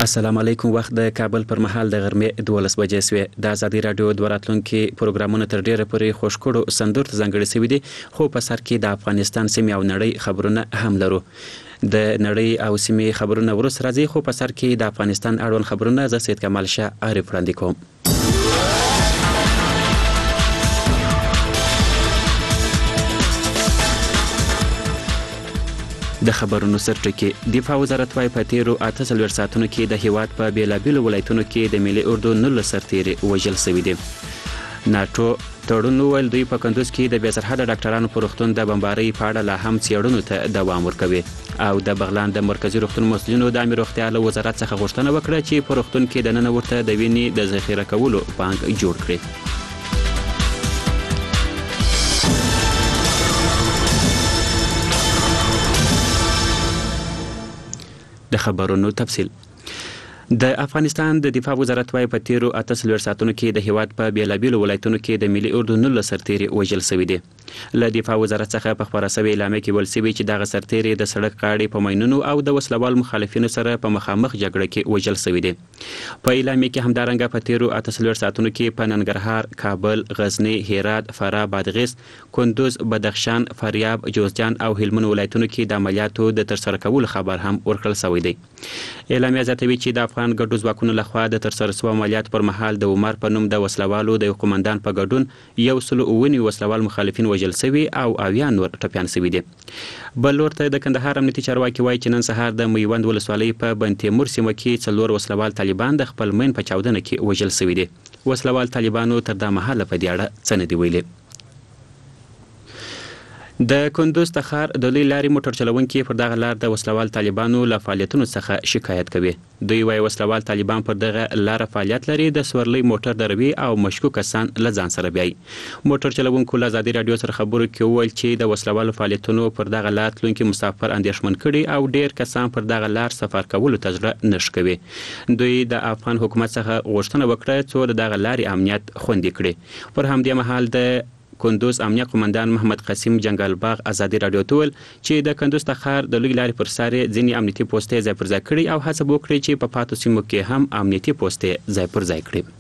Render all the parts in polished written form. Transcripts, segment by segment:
السلام علیکم. وخت د کابل پر مهال د غرمې 12 بجې سوې. د ازادي رادیو د راتلونکو پروګرامونو تر ډیره پورې خوشکړو سندور ته ځانګړي شوي دي، خو په سر کې د افغانستان سیمې او نړۍ خبرونه هم لرو. د نړۍ او سیمې خبرونه ورسره راځي، خو په سر کې د افغانستان اړوند خبرونه زه سید کمال شاه عارف وړاندې کوم. د خبرونو سرټکی دفاع وزارت وايي په تیرو 48 ساعتونو کې د هیواد په بیلابیلو ولایتونو کې د ملي اردو 19 سرتیري وژل شوي دي. ناتو تړون ویل دوی په کندوز کې د بې سرحده ډاکټرانو په روغتون د بمبارۍ په اړه لا هم څېړنو ته دوام ورکوي. او د بغلان د مرکزی روغتون مسؤلینو د عامه روغتیا له وزارت څخه غوښتنه وکړه چې په روغتون کې د نن ورته د وینې د ذخیره کولو بانک جوړ کړي. د خبرونو تفصیل. د افغانستان د دفاع وزارت وايي په تیرو 48 ساعتونو کې د هیواد په بیلابیلو ولایتونو کې د ملي اردو 19 سرتیري وژل شوي دي. له دفاع وزارت څخه په خبره شوې اعلامیه کې ویل شوي چې دغه سرتیري د سړک غاړې په ماینونو او د وسلوال مخالفینو سره په مخامخ جګړه کې وژل شوي دي. په اعلامیه کې همدارنګه په تیرو 48 ساعتونو کې په ننګرهار، کابل، غزنی، هرات، فراه، بادغیس، کندوز، بدخشان، فاریاب، جوزجان او هلمند ولایتونو کې د عملیاتو د ترسره کولو خبر هم ورکړل شوی دی. اعلامیه زیاتوي چې د افغان ګډو ځواکونو لخوا د ترسره شوو عملیات پر مهال د عمر په نوم د وسلوالو د یو قومندان په ګډون 109 وسلوال مخالفین وژل شوي او 80 نور ټپیان شوي دي. بل لور ته د کندهار امنیتي چارواکي وایي چې نن سهار د میوند ولسوالۍ په بن تیمور سیمه کې 4 وسلوال طالبان د خپل مین په چاودنه کې وژل شوي دي. وسلوال طالبانو تر دا مهاله په دې اړه څه نه دي ویلي. د کندوز تخار د لوی لارې موټر چلونکي پر دغه لار د وسلوال طالبانو له فعالیتونو څخه شکایت کوي. دوی وايي وسلوال طالبان پر دغه لار فعالیت لري، د سورلۍ موټر دروي او مشکوک کسان له ځان سره بیاي. موټر چلونکو له ازادي رادیو سره خبرو کې وویل چې د وسلوالو فعالیتونو پر دغه لار تلونکي مسافر اندېښمن کړي او ډیر کسان پر دغه لار سفر کولو ته زړه نه ښه کوي. دوی د افغان حکومت څخه غوښتنه وکړه څو د دغه لارې امنیت خوندي کړي. پر همدې مهال د کندوز امنیه قومندان محمد قاسم جنگل باغ ازادي رادیو ته ویل چې د کندوز تخار د لوی لارې پر سر ځینې امنیتي پوسټې ځای پر ځای کړي او هڅه وکړي چې په پاتو سیمو کې هم امنیتي پوسټې ځای پر ځای کړي.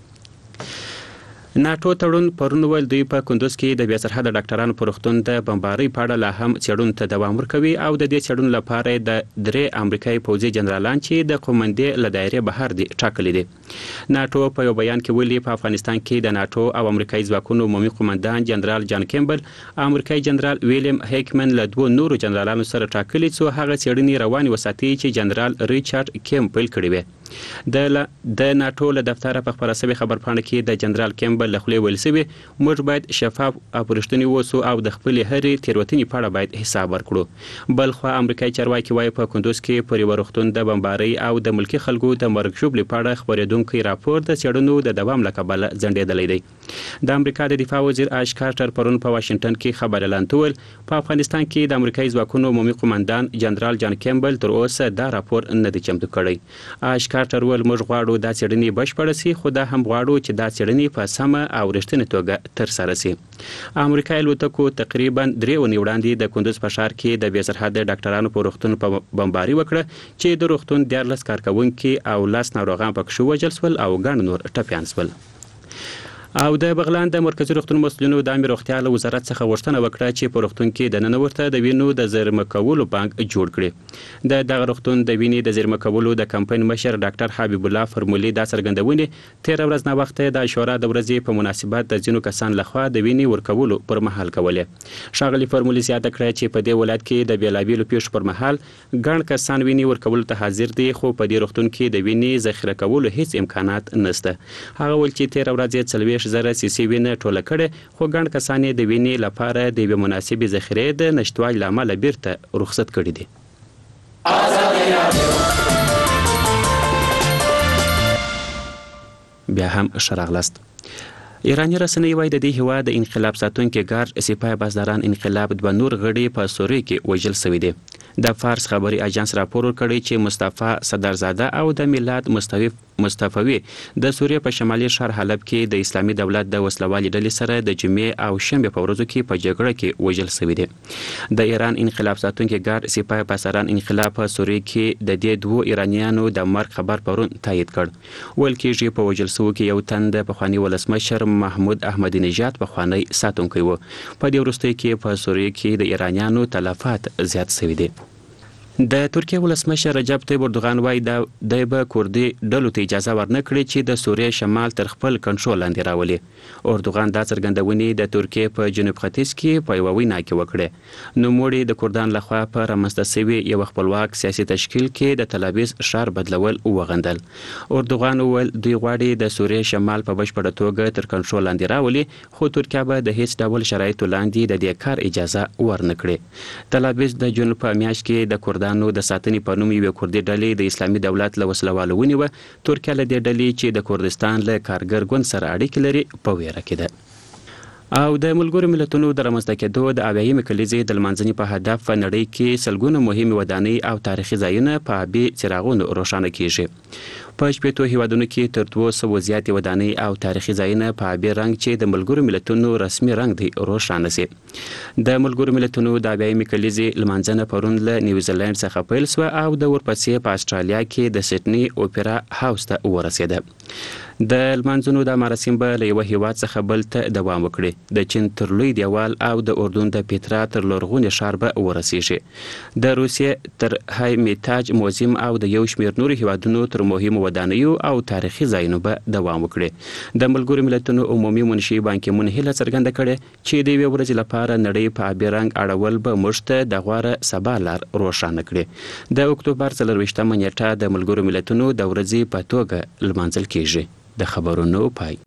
ناتو تړون پرون ویل دوی په کندوز کې د بې سرحده ډاکټرانو په روغتون د بمبارۍ په اړه لا هم څېړنو ته دوام ورکوي او د دې څېړنو لپاره د 3 امریکایي پوځي جنرالان چې د قومندې له دایرې بهر دي ټاکلي دي. ناتو په یو بیان کې ویلي په افغانستان کې د ناتو او امریکایي ځواکونو عمومي قومندان جنرال جان کیمبل، امریکایي جنرال ویلیام هیکمن له 2 نورو جنرالانو سره ټاکلي څو هغه څېړنې روانې وساتي چې جنرال ریچارډ کیمبل کړي وي. د ناتو له دفتره په خبره شوې خبرپاڼه کې د جنرال کیمبل له خولې ویل شوي موږ باید شفاف او رښتیني اوسو او د خپلې هرې تېروتنې په اړه باید حساب ورکړو. بلخوا امریکایي چارواکي وایي په کندوز کې پر یوه روغتون د بمبارۍ او د ملکي خلکو د مرګ ژوبلې په اړه خپرېدونکی راپور د څېړنو د دوام له کبله ځنډېدلی دی. د امریکا د دفاع وزیر آش کارټر پرون په واشنګټن کې خبر اعلان ویل په افغانستان کې د امریکایي ځواکونو عمومي قومندان جنرال جان کیمبل تر اوسه دا راپور نه دی چمتو کړی. آش کارټر ویل موږ غواړو دا څېړنې بشپړه سي، خو دا هم غواړو چې دا څېړنې په سمه او رښتینې توګه ترسره سي. امریکایي الوتکو تقریبا 3 ونې وړاندې د کندوز په ښار کې د بې سرحده ډاکټرانو په روغتون په بمباري وکړه چې د روغتون 14 کارکوونکي او 10 ناروغان پکښې وژل شول او ګڼ نور ټپیان شول. او د بغلان د مرکزی روغتون مسؤلینو د عامه روغتیا له وزارت څخه غوښتنه وکړه چې په روغتون کې د نن ورته د وینو د زیرمه کولو بانک جوړ کړي. د دغه روغتون د وینې د زیرمه کولو د کمپاین مشر ډاکټر حبیب الله فرمولي دا څرګندونې 13 ورځ نه وخت د عاشورا د ورځې په مناسبت د ځینو کسان لخوا د وینې ورکولو پر مهال کولې. ښاغلي فرمولي زیاته کړه چې په دې ولایت کې د بیلابیلو پیښو پر مهال ګڼ کسان وینې ورکولو ته حاضر دي، خو په دې روغتون کې د وینې ذخیره کولو هیڅ امکانات نشته. هغه ویل چې 13 ورځې 40,000 سیسي وینې ټوله کړې، خو ګڼ کسان یې د وینې لپاره د یوې مناسبې ذخیرې د نشتوالي له امله بیرته رخصت کړي دي. بیا هم ښه راغلاست. ایراني رسنۍ وایي د دې هیواد د انقلاب ساتونکي ګارد سپاه بازداران انقلاب 2 نور غړي په سوریه کې وژل شوي دي. د فارس خبري اژانس راپور ورکړی چې مصطفی صدرزاده او د میلاد مصطفی د سوریه په شمالي ښار حلب کې د اسلامي دولت د وسلوالې ډلې سره د جمعې او شنبه په ورځو کې په جګړه کې وژل شوي دي. د ایران انقلاب ساتونکي ګارد سپاه پاسداران انقلاب په سوریه کې د دې دوه ایرانیانو د مرګ خبر پرون تایید کړ. ویل کېږي په وژل شوو کې یو تن د پخواني ولسمشر محمود احمدي نژاد پخوانی ساتونکی و. په دې وروستیو کې په سوریه کې د ایرانیانو تلفات زیات شوي دي. د ترکیه ولسمشر رجب طیب اردوغان وایي د به کوردي ډلو ته اجازه ورنه کړي چې د سوریه شمال تر خپل کنټرول لاندې راولي. اردوغان دا څرګندونې د ترکیه په جنوب ختیځ کې په یوه وینا کې وکړې. نوموړي د کردان لخوا په رامنځته شوي یو خپلواک سیاسي تشکیل کې د تلابیز ښار بدلول وغندل. اردوغان وویل دوی غواړي د سوریه شمال په بشپړه توګه تر کنټرول لاندې راولي، خو ترکیه به د هیڅ ډول شرایطو لاندې د دې کار اجازه ورنه کړي. تلابیز د جون په میاشت کې د کردانو د ساتنې په نوم یوې کردي ډلې د اسلامي دولت له وسلوالو ونیوه. ترکیه له دې ډلې چې د کردستان له کارګر ګوند سره اړیکې لري په ویره کې ده. او د ملګرو ملتونو د رامنځته کېدو د اویایمې کلیزې د لمانځنې په هدف په نړۍ کې سلګونه مهمې ودانۍ او تاریخي ځایونه په آبي څراغونو روښانه کیږي. په 80 هیوادونو کې تر 200 زیاتې ودانۍ او تاریخي ځایونه په آبي رنګ چې د ملګرو ملتونو رسمي رنګ دی روښانه سي. د ملګرو ملتونو د اویایمې کلیزې لمانځنه پرون له نیوزیلند څخه پیل شوه او د ورپسې په استرالیا کې د سټنی اوپرا هاوس ته ورسېده. د لمانځنو د مراسم به له یوه هیواد څخه بل ته دوام وکړي. د چین تر لوی دیوال او د اردن د پیترا تر لرغوني ښار به ورسیږي. د روسیې تر های میتاج موزیم او د یو شمېر نورو هیوادونو تر مهمو ودانیو او تاریخي ځایونو به دوام وکړي. د ملګرو ملتونو عمومي منشي بان کی مون هیله څرګنده کړې چې د یوې ورځې لپاره نړۍ په آبي رنګ اړول به موږ ته د غوره سبا لار روښانه کړي. د اکتوبر 24مه نیټه د ملګرو ملتونو د ورځې په توګه لمانځل کیږي. د خبرونو پای.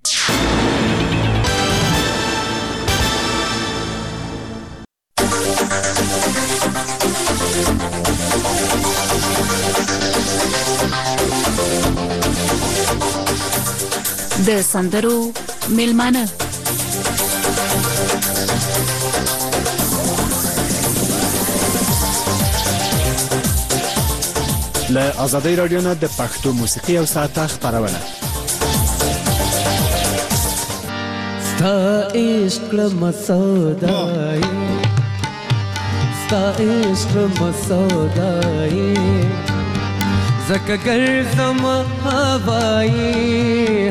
د سندرو میلمانه له آزادۍ رادیو نه د پښتو موسیقي او ساعته خبرونه. ستا عشق مسودای ستا عشق مسودای زکه ګرځم هوایی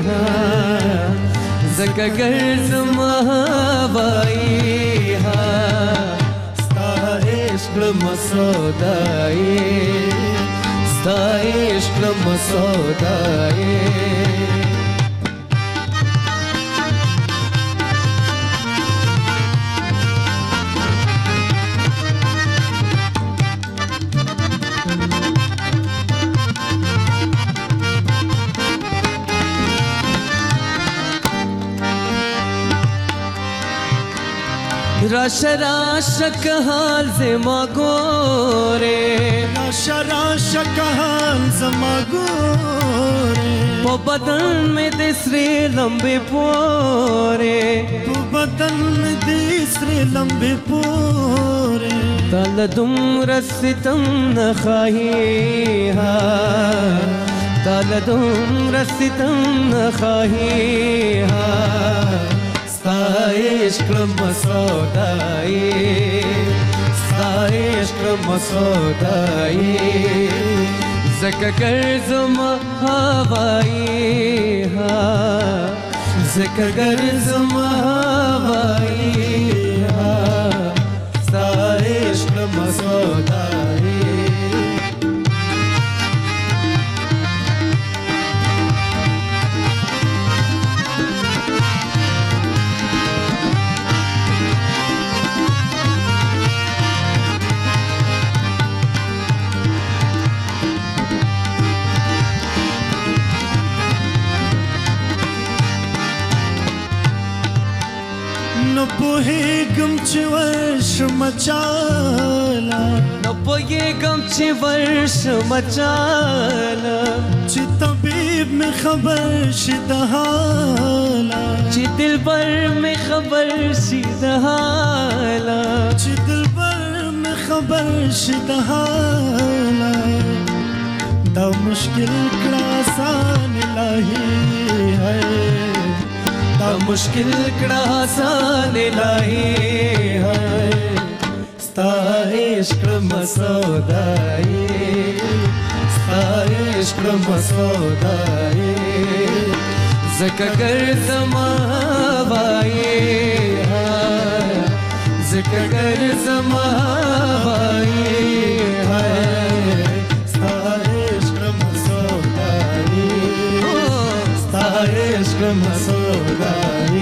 زکه ګرځم هوایی ستا عشق مسودای ستا عشق مسودای راشه راشه که حال زما گوره راشه راشه که حال زما گوره پا بدن میں دسری لمبی پوره پا بدن میں دسری لمبی پوره تال دم رستم نخواهی تال دم رستم نخواهی ستا عشق مسودای ستا عشق مسودای زکه ګرځم هوایی زکه ګرځم هوایی ستا عشق مسودای نو پوهېږم چې ورشم چاله نو پوهېږم چې ورشم چاله چې طبیب مې خبر شي د حاله چې دلبر مې خبر شي د حاله چې دلبر مې خبر شي د حاله دا مشکل کړه آسان الهي ہے دا مشکل کړه آسان الهي ہے ستا عشق مسودای ستا عشق مسودای زکه ګرځم وای زکه ګرځم وای ستا عشق مسودای ستا عشق مسودای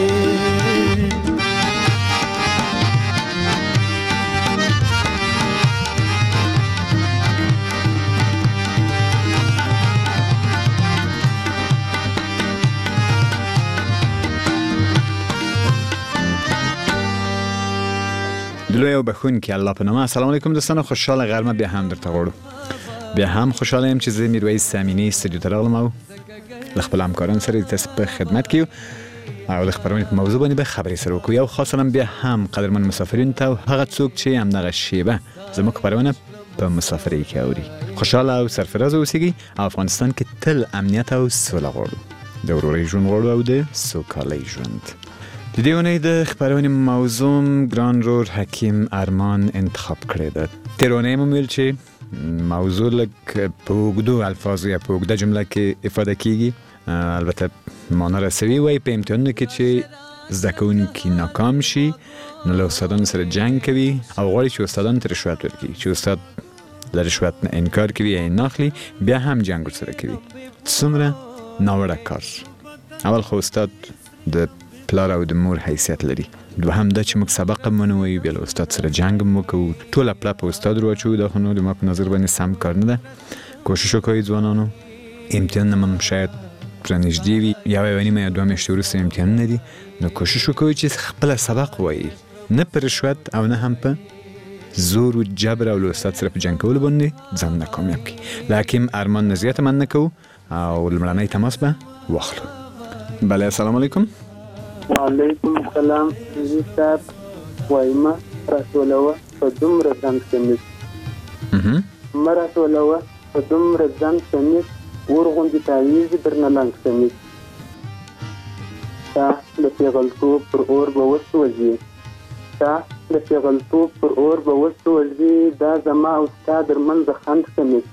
دلوی او بخون که الله په نامه. السلام علیکم دوستان، خوشحال غرمه بیا هم درته غواړو. بیا هم خوشحاله یم چې زه میرویس سامینی استودیو ته راغلم او له خپل همکارانو سره تاسو په خدمت کې او د خبرونې په موضوع باندې به خبرې سره وکړو. یو خاص سلام بیا هم قدرمن مسافرین ته او هغه څوک چې همدغه شیبه زموږ خبرونه په مسافرۍ کې اوري. خوشحاله او سرفراز اوسئ او افغانستان کې تل امنیت او سوله غواړو، د ورورۍ ژوند غواړو او د سوکالۍ ژوند. د دې اونۍ د خبرونې موضوع ګران رور حکیم ارمان انتخاب کړی ده. تېره اونۍ مو ویل چې موضوع لږ په اوږدو الفاظو یا په اوږده جمله کې افاده کیږي. البته معنا رسوي وایي په امتحانونو کې چې زده کوونکي ناکام شي نو له استادانو سره جنګ کوي او غواړي چې استادانو ته رشوت ورکړي. چې استاد له رشوت نه انکار کوي یا یې نه اخلي بیا هم جنګ ورسره کوي. څومره ناوړه کار. اول خو استاد د پلار او د مور حیثیت لري. دوهم دا چې موږ سبق هم ونه وایو بیا له استاد سره جنګ هم وکړو، ټوله پله په استاد راواچوو. دا خو نو د ما په نظر باندې سم کار نه ده. کوشش وکړئ ځوانانو، امتحانونه هم شاید رانږدې وي، یوه نیمه یا 2 میاشتې وروسته امتحانونه دي، نو کوشش وکړئ چې خپله سبق وایي، نه په رشوت او نه هم په زور و جبر او له استاد سره په جنګ کولو باندې ځان ناکامیاب کړي. له حکیم ارمان نه زیاته مننه کوو او لومړنی تماس به واخلو. بله، السلام علیکم. وعلیکم السلام. زه صاحب وایم رسولوه په دومره ځان کمیس مرسولوه په دومره ځان کمیس ورغوندې تاویز درنه لنګ کمیس تا د پیغلتوب پر اور به وسوځي تا د پیغلتوب پر اور به وسوځي دا زما او ستا درمنځه خند کمیس.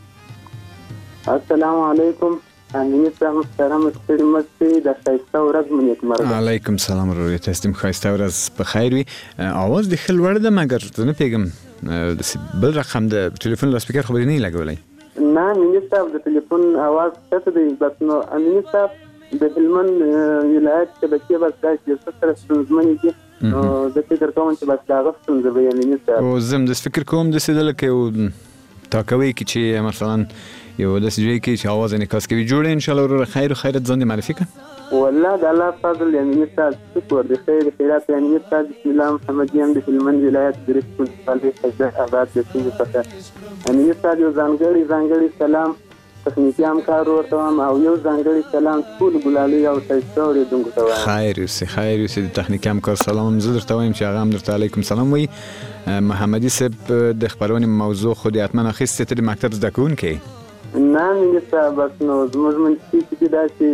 السلام علیکم. امینی صاحب محترم ستړي مستي د ښایسته ورځ مو نیکمرغه. علیکم سلام ورور، تاسو دې ښایسته ورځ په خیر وي. اواز دې ښه لوړ ده مګر زه نه پوهېږم داسې بل رقم د ټلیفون لاسپیکر خو به دې نه یې لګولی؟ نه امینی صاحب د ټلیفون اواز ښه دی، بس نو امینی صاحب د هلمند ولایت شبکې بس دا چې څه سره ستونزمنې دي نو زه فکر کوم چې بس د هغه ستونزه به یې امیني صاحب. او زه هم داسې فکر کوم داسې ده لکه یو تاکوی کې چې مثلا یو داسې ځای کې چې اواز انعکاس کوي. جوړه انشاءالله وروره خیر و خیرت ځان دې معرفي کړه. والله د الله فضل امیني صاحب شکر د خیر خیرات امیني صاحب بسم الله محمدي هم د هلمند ولایت ګرېس ولسوالۍ حجره آباد د سیمې څخه امیني صاحب یو ځانګړی سلام تخنیکي همکار ورته وایم او یو ځانګړی سلام ټولو ګلالۍ او ښایسته اورېدونکو ته وایم. خیر اوسې د تخنیکي همکار سلام هم زه درته وایم چې هغه هم درته علیکم سلام وایي. محمدي صاحب د خپرونې موضوع خو دې حتما اخیستې ته د مکتب زده کوونکی؟ نه مینې صاحب بس نو زموږ منځ کې چې داسې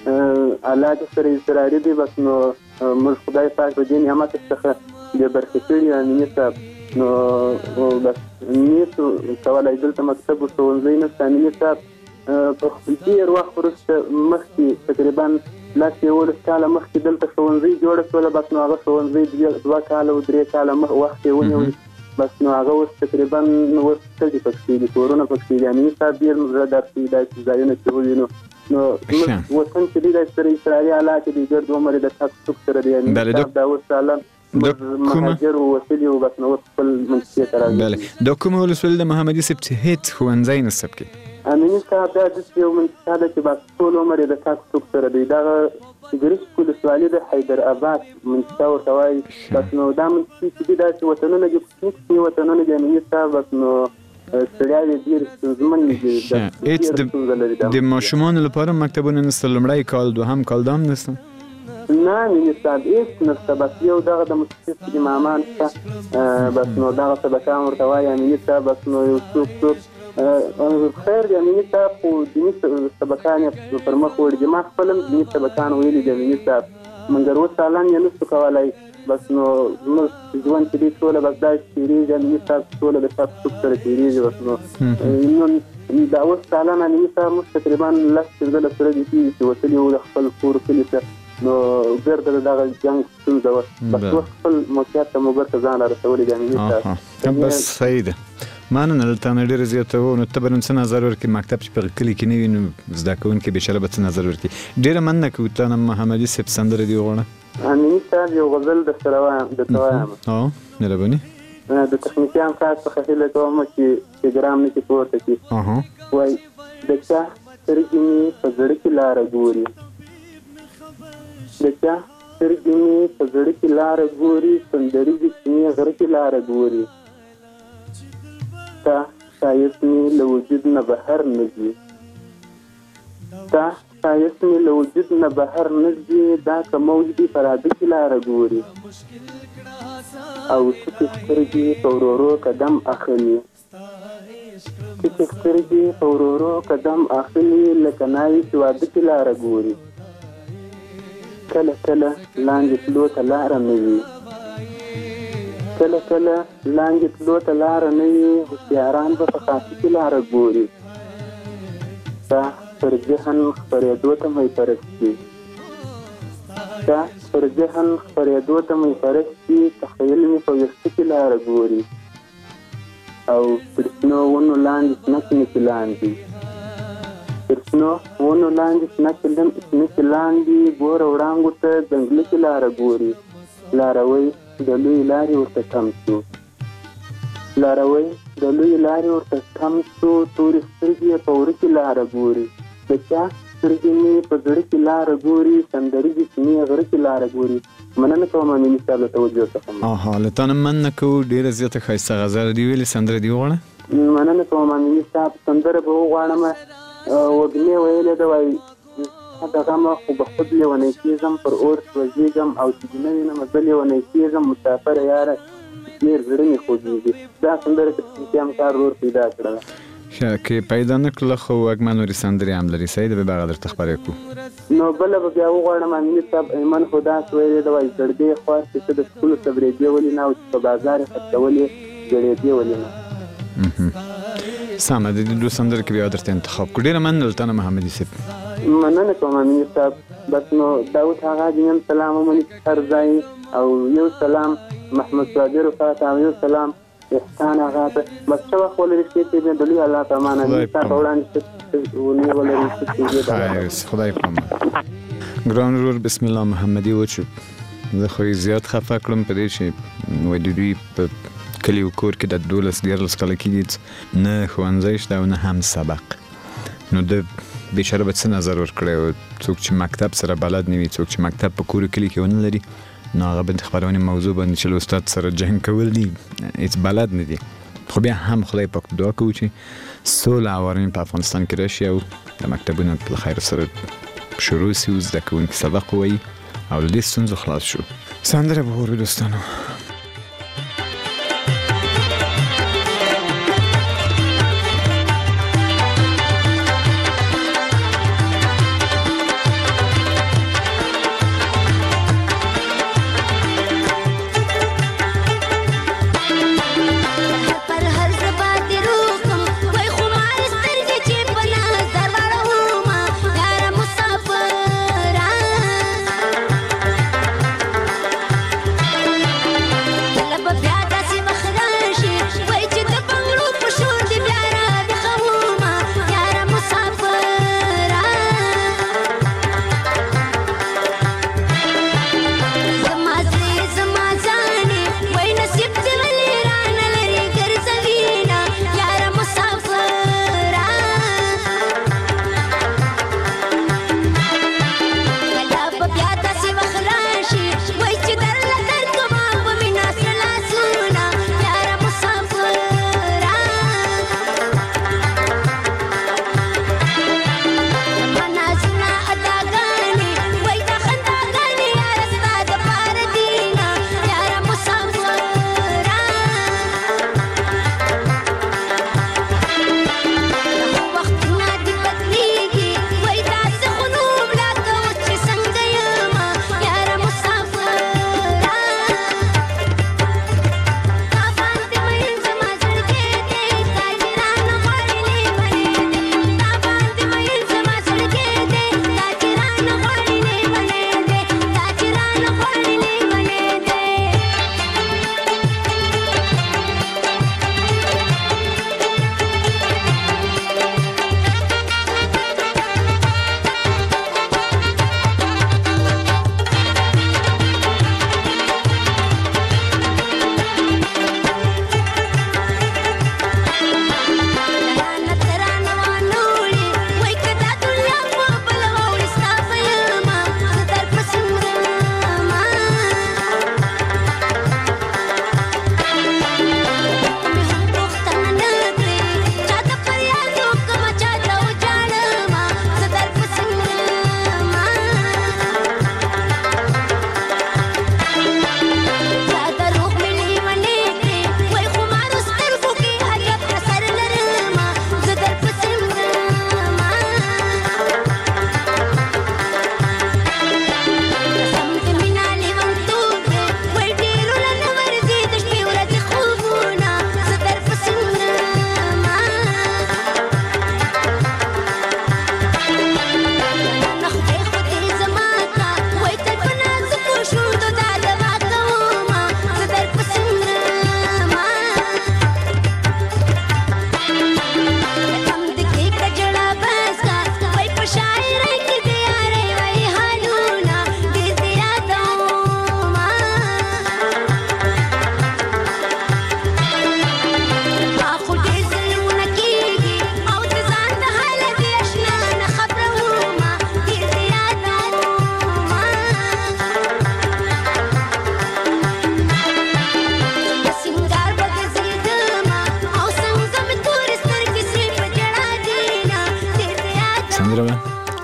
حالات سره اضطراري دي بس نو موږ خدای پاک په دې نعمت څخه بې برخې کړي مینې صاحب نو بس نیسو کولی دلته مکتب و ښوونځی نشته مینې صاحب په ډېر وخت وروسته مخکې تقریبا 11 کاله مخکې دلته ښوونځی جوړه شوله بس نو هغه ښوونځی 2 کاله و 3 کاله وخت یې ونیوی بس نو هغه اوس تقریبا اوس څه پکې دي کورونه پکې دي امیني صاحب ډېر زړه درد کوي داسې ځایونه چې ووینو نو وطن چې دی داسې سره اضطراري حالات دي ګرد عمر یې د ټک ټوک سره دی امیني صاحب دا اوس سالم مهاجر ووتلي و بس نو اوس خپل منطقې ته راځي. دا کومه ولسوالي د محمدي صاحب چې هېڅ ښوونځی نشته پکې؟ امیني صاحب دا داسې یو منطقه ده چې بس ټول عمر یې د ټک ټوک سره دی دغه ګرېس ولسوالي د حیدر آباد منطقه ورته وایي بس نو دا منطقې چې دي داسې وطنونه دي کوچني وطنونه دي امیني صاحب بس نو ستړیاوې ډېرې ستونزمنې دي هېڅ د ماشومانو لپاره مکتبونه نشته؟ لومړی کال دوهم کال دا هم نشته؟ نه مینې صاحب هېڅ نشته بس یو دغه د متخصص امامان شته بس نو دغه سبقان ورته وایي امیني صاحب بس نو یو څوک خیر د امیني صاحب خو دیني سبقان یې پر مخ وړي دي ما خپل هم دیني سبقان ویلي دي امیني صاحب مګر اوس حالان یې نشو کولی بس نو زموږ ژوند چې دی ټوله بس دا تېرېږي امیني صاحب ټوله د چا په څوک سره تېرېږي بس نو نن دا اوس حالان امیني صاحب موږ تقریبا 10 15 سره دي چې وتلي وو د خپل کور کلي ته نو ګرده د دغه جنګ ستونزه وه بس اوس خپل موقعیت ته مو بیرته ځان را رسولی دی امیني صاحب بس صحیح ده مننه له تا نه ډېره زیاته وه نو ته به نن څه نظر ورکړې مکتب چې په کلي کې نه وي نو زده کوونکي بېچاره به څه نظر ورکړي ډېره مننه کوو تا نه محمدي صاحب سندره دې وغواړه امیني صاحب یو غزل درته وایم مهرباني د تخنیکیان صاحب څخه هیله کوم چې ټلګرام نه کې پورته کړي وایي د چا سترګې مې په زړه کې لاره ګوري د چا سترګې مې په زړه کې لاره ګوري سندریزې چینې غره کې لاره ګوري تا ښایست مې له وجود نه بهر نه ځي تا ښایست مې له وجود نه بهر نه ځي دا که موج دي په راده کې لاره ګوري او ټکې سترګې په ورو قدم اخلي ټکې سترګې په ورو قدم اخلي لکه ناوې چې واده کې لاره ګوري کله کله لاندې تلو ته لاره نه وي کله کله لاندې تلو ته لاره نه وي هوښیاران به په خاصي کې لاره ګوري تا پر ذهن خپرېدو ته مې پرستي تا پر ذهن خپرېدو ته مې پرستي تخیل مې په ویښته کې لاره ګوري او پر شنو ونو لاندې شنه کې لاندې پر شنو ونو لاندې شنه کې لاندې ګوره وړانګو ته ځنګله کې لاره ګوري لاروی د لوی لارې ورته کم شو لاروی د لوی لارې ورته کم شو تورې سترګې یې په وره کې لاره ګوري د چا سترګې مې په زړه کې لاره ګوري سندریزې چینې غره کې لاره ګوري مننه کوم امیني صاحب له توجه څخه له تا نه مننه کوو ډېره زیاته ښایسته غزل دې ویلې سندره دې وغواړه مننه کوم امیني صاحب سندره به وغواړم وږمې ویلې ده وایي دغه ما خو به خود لیونی کېږم پر اور سوځېږم او چې دې نه وینم زه لیونی کېږم مسافره یاره ډېر زړه مې خوږېږي دا سندره که تخنیکیان کار ور پیدا کړله که پیدا نه کړله خو وږمه نورې سندرې هم لري صحیح ده به به هغه درته خپرې کړو نو بله به بیا وغواړم امیني صاحب ایمن خو داسې ویلې ده وایي ګړدې خوار چې ته د سکولو صبرېدې ولې نه او چې په بازار یې خرڅولې ګړېدې ولې نه سمه د دې دوه سندرې کې بیا درته انتخاب کړو ډېره مننه له تا نه محمدي صاحب مننه کوم امیني صاحب بس نو داود هغه دې سلام ومني هر ځای او یو سلام محمد صادر وفاته او یو سلام احسان هغه ته بس څه وخت ولري چې دې د لوی الله په امان امیني صاحب وړاندې ونی ولري چې خدای په امان ګران ورور بسم الله محمدي وچو زه خو زیات خفه کړم په دې چې وایي د دوی په کلي و کور کې د 12 کاله کېږي نه ښوونځی شته او نه هم سبق نو د بیچاره به څه نظر ورکړی او څوک چې مکتب سره بلد نه وي څوک چې مکتب په کور کلي کې ونه لري نو هغه به د خپرونې موضوع باندې چې له استاد سره جنګ کول دي هېڅ بلد نه دي خو بیا هم خدای پاک دعا کوو چې سوله او ارامي په افغانستان کې راشي او د مکتبونو په خیر سره شروع سي او زده کوونکي سبق ووایي او له دې ستونزو خلاص شو سندره به اورو دوستانو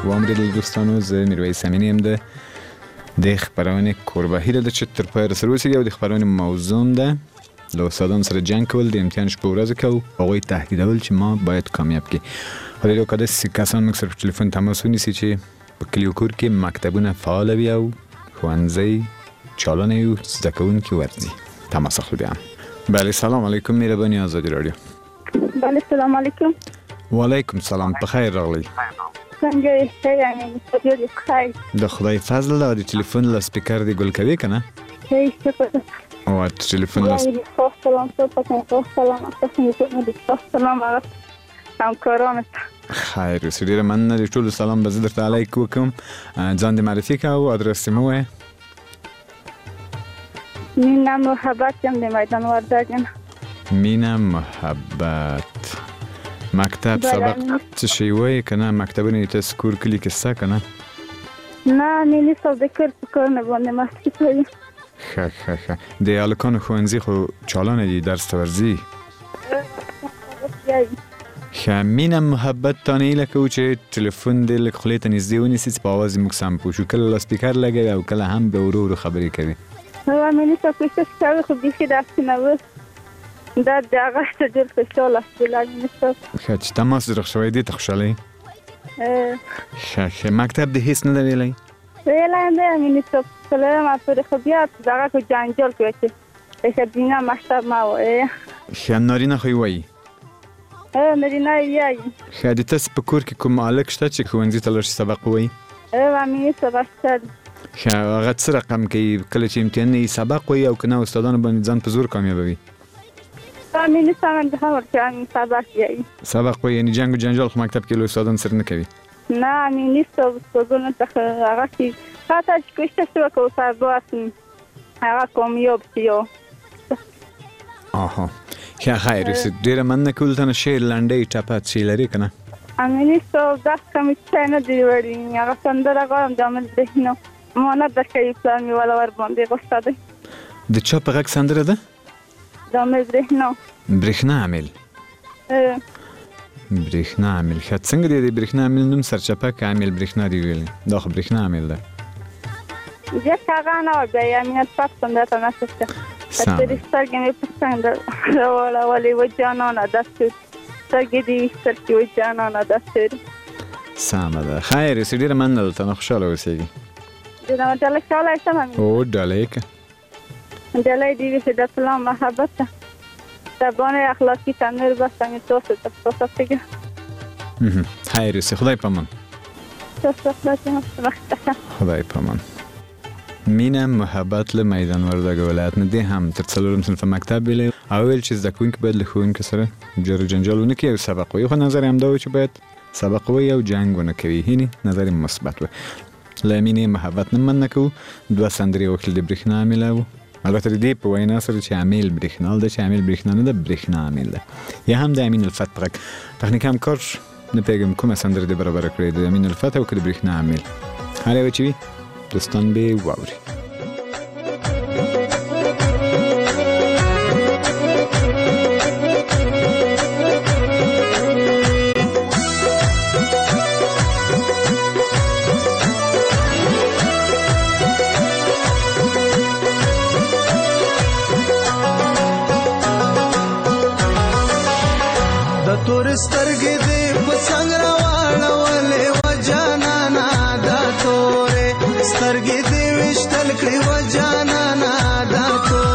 و امریدل دوستانو زه میرویس امینی ام د خبرونه کوربهی د چې تر پای رسول وسیږي او د خبرونه موضوع ده له استادان سره جنگ کول د امتحانش په ورځ کې او هغوی تهدیدول چې ما باید کامیاب کړي. خو د کده کسان موږ سره په ټلیفون تماس ونیسي چې په کلیو کور کې مکتبونه فعال وي او ښوونځي چالانه وي او زده کوونکي ورځي. تماس اخلو بیا. بله سلام علیکم مهربانی آزادی رادیو. بله سلام علیکم. و علیکم سلام بخیر راغلی. څنګه یې یعنی ستاسو د خیر د خدای فضل له د ټلیفون له سپیکر دی ګل کوي کنه؟ هیڅ څه او ټلیفون له سلام سلام همکارانت خیر سړي من د ټول سلام به درته علیکم وکم. ځان د معرفي کا او ادرس مو وای. مینا محبت یم د میدان وردګ. مینا محبت مکتب سبق څه شی وای کنه مکتبونه ته سکول کلی کې څه کنه؟ نه مینه سو د کور نه باندې مسکی کوي. ښه د الکانو ښوونځي خو چالانه دي درس ته ورځي. مینه محبت تانه ایله کوو چې ټلیفون دې لږ خولې ته نږدې ونیسي چې په اواز یې موږ سم پوه شو. کله له سپیکر لګوي او کله هم به ورو ورو خبرې کوي. مینه سو کوشش کوي خو بیخي داسې نه و دا د هغه څه ډېر خوشحاله شول. ښه چې تماس در شوی دې ته خوشحالۍ. ښه مکتب دې هېڅ نه ده ویلی؟ ویلی نه مینه سو سلام پورې خو بیا دغه کو جنجال کوي چې ښځینه مکتب مه وایې. ښه نارینه خو یې وایي؟ نارینه یې وایي. ښه د تاسې په کور کې کوم هلک شته چې ښوونځي ته لاړ شي سبق ووایي؟ مینه سو بشته ده. ښه هغه څه رقم کوي کله چې امتحان یې سبق وایي او که نه استادانو باندې ځان په زور کامیابوي؟ مینه سو هم د هم ورته سبق وایي. سبق وایي یعنې جنګ و جنجال خو مکتب کې له استادانو سره نه کوي؟ نه مینه سو استادانو څخه هغه چې حتی چې کوشش وکړو سبق هغه کامیاب شي. آها ښه خیر اوسه ډېره مننه کول ته نه شعر لنډۍ ټپه څه لري که نه؟ مینه سو داسې کومې څه نه دي وړي هغه سندره غواړم د عمل ذهنو مانه درکوي پلار مې والا ورباندې غوسه دی. د چا په غږ سندره ده؟ د عامل برېښنا. برېښنا عامل برېښنا عامل ښه څنګه دی د برېښنا عامل نوم سرچپه که عامل برېښنا دی ویلی؟ دا خو برېښنا عامل ده. بیا هغه نه وه بیا یې امینت پاک سندره ته نشسته اترې سترګې مې په څنګ راواړولې و جانانه دستور سترګې دې ویښتل چې و جانانه دستور. سمه ده خیر اوسې ډېره مننه دلته نه خوشحاله اوسېږي. ډېره ډله کولی شم او ډله یې که ډله یې دې ویښې د سلام محبت ته ربانه اخلاقی تنور بستم تاسو ته تاسو فکر. خیر اوسې خدای پامان. خدای پامان. مینه محبت له میدان وردګ ولایت نه دی هم تر څلورم صنف مکتب ویلی او ویل چې زده کوونکي باید له ښوونکي سره جر و جنجال ونه کړي او سبق وایي. خو نظر یې همدا و چې باید سبق وایي او جنګ ونه کوي. هینې نظر یې مثبت و. له مینې محبت نه مننه کوو. دوه سندرې یې وکړلې د برېښنا عامله و البته د دې په وینا سره چې عامل برېښنا ده چې عامل برېښنا نه ده برېښنا عامل ده یا هم د امین الفت په غږ تخنیک همکار نه پوهېږم کومه سندره دې برابره کړې د امین الفت او که د برېښنا عامل هر یوه چې وي دوستان به واوري. سترګې دې په څنګ راواړولې و جانانا دا تورې سترګې دې ویشتل کړې و جانانا دا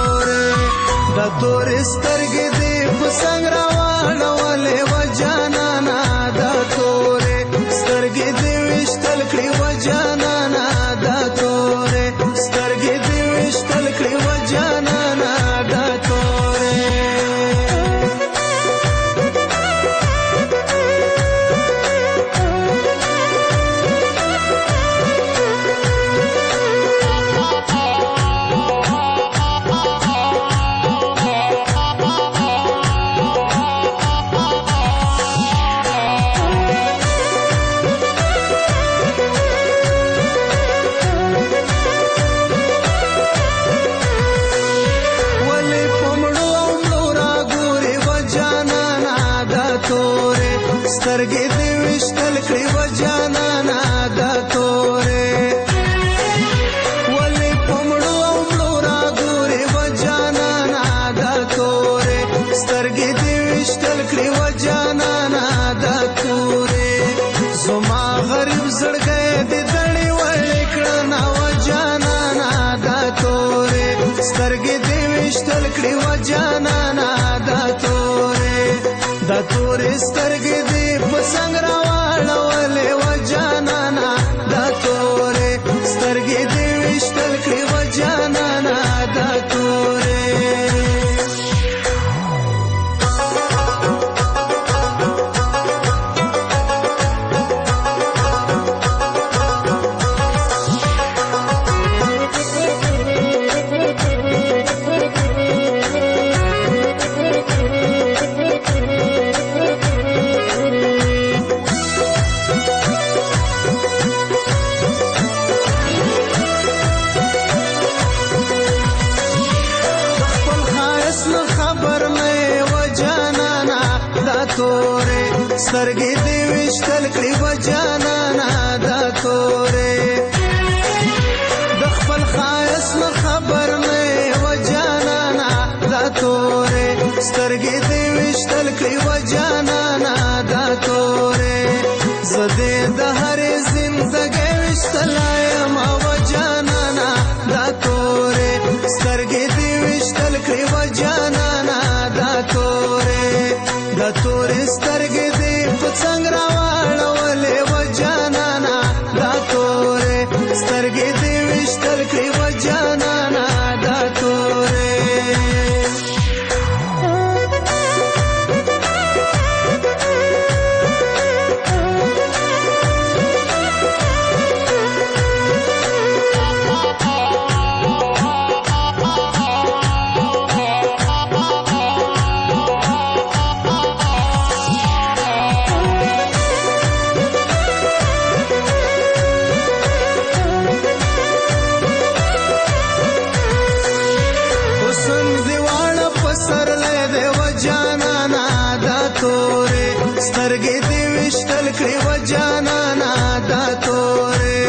تورې سترګې دې په څنګ راواړولې و جانانا دا تورې سترګې دې ویشتل کړې و جانانا دا تورې سترګې دې ویشتل کړې و جانانا دا تورې. سترګې دې وشتل کړې و جانانا کړي و جانانا دا تورې سترګې دې په څنګ راواړولې و جانانا دا تورې سترګې دې ویشتل کړي و جانانا دا تورې سترګې دې ویشتل کړي و جانانا دا تورې د خپل ښایست نه خبر نه و جانانا دا تورې سترګې دې ویشتل کړي و جانانا دا تورې زه دې د هرې زندګۍ ویشتلی یم و جانانا دا تورې سترګې دې ویشتل کړي و جانانا دا تورې دا تورې سترګې څنګ راواړولې و جانانا دا تورې سترګې دې ویشتل کړي و جانانا دا تورې سترګې دې ویشتل کړي و جانانا دا تورې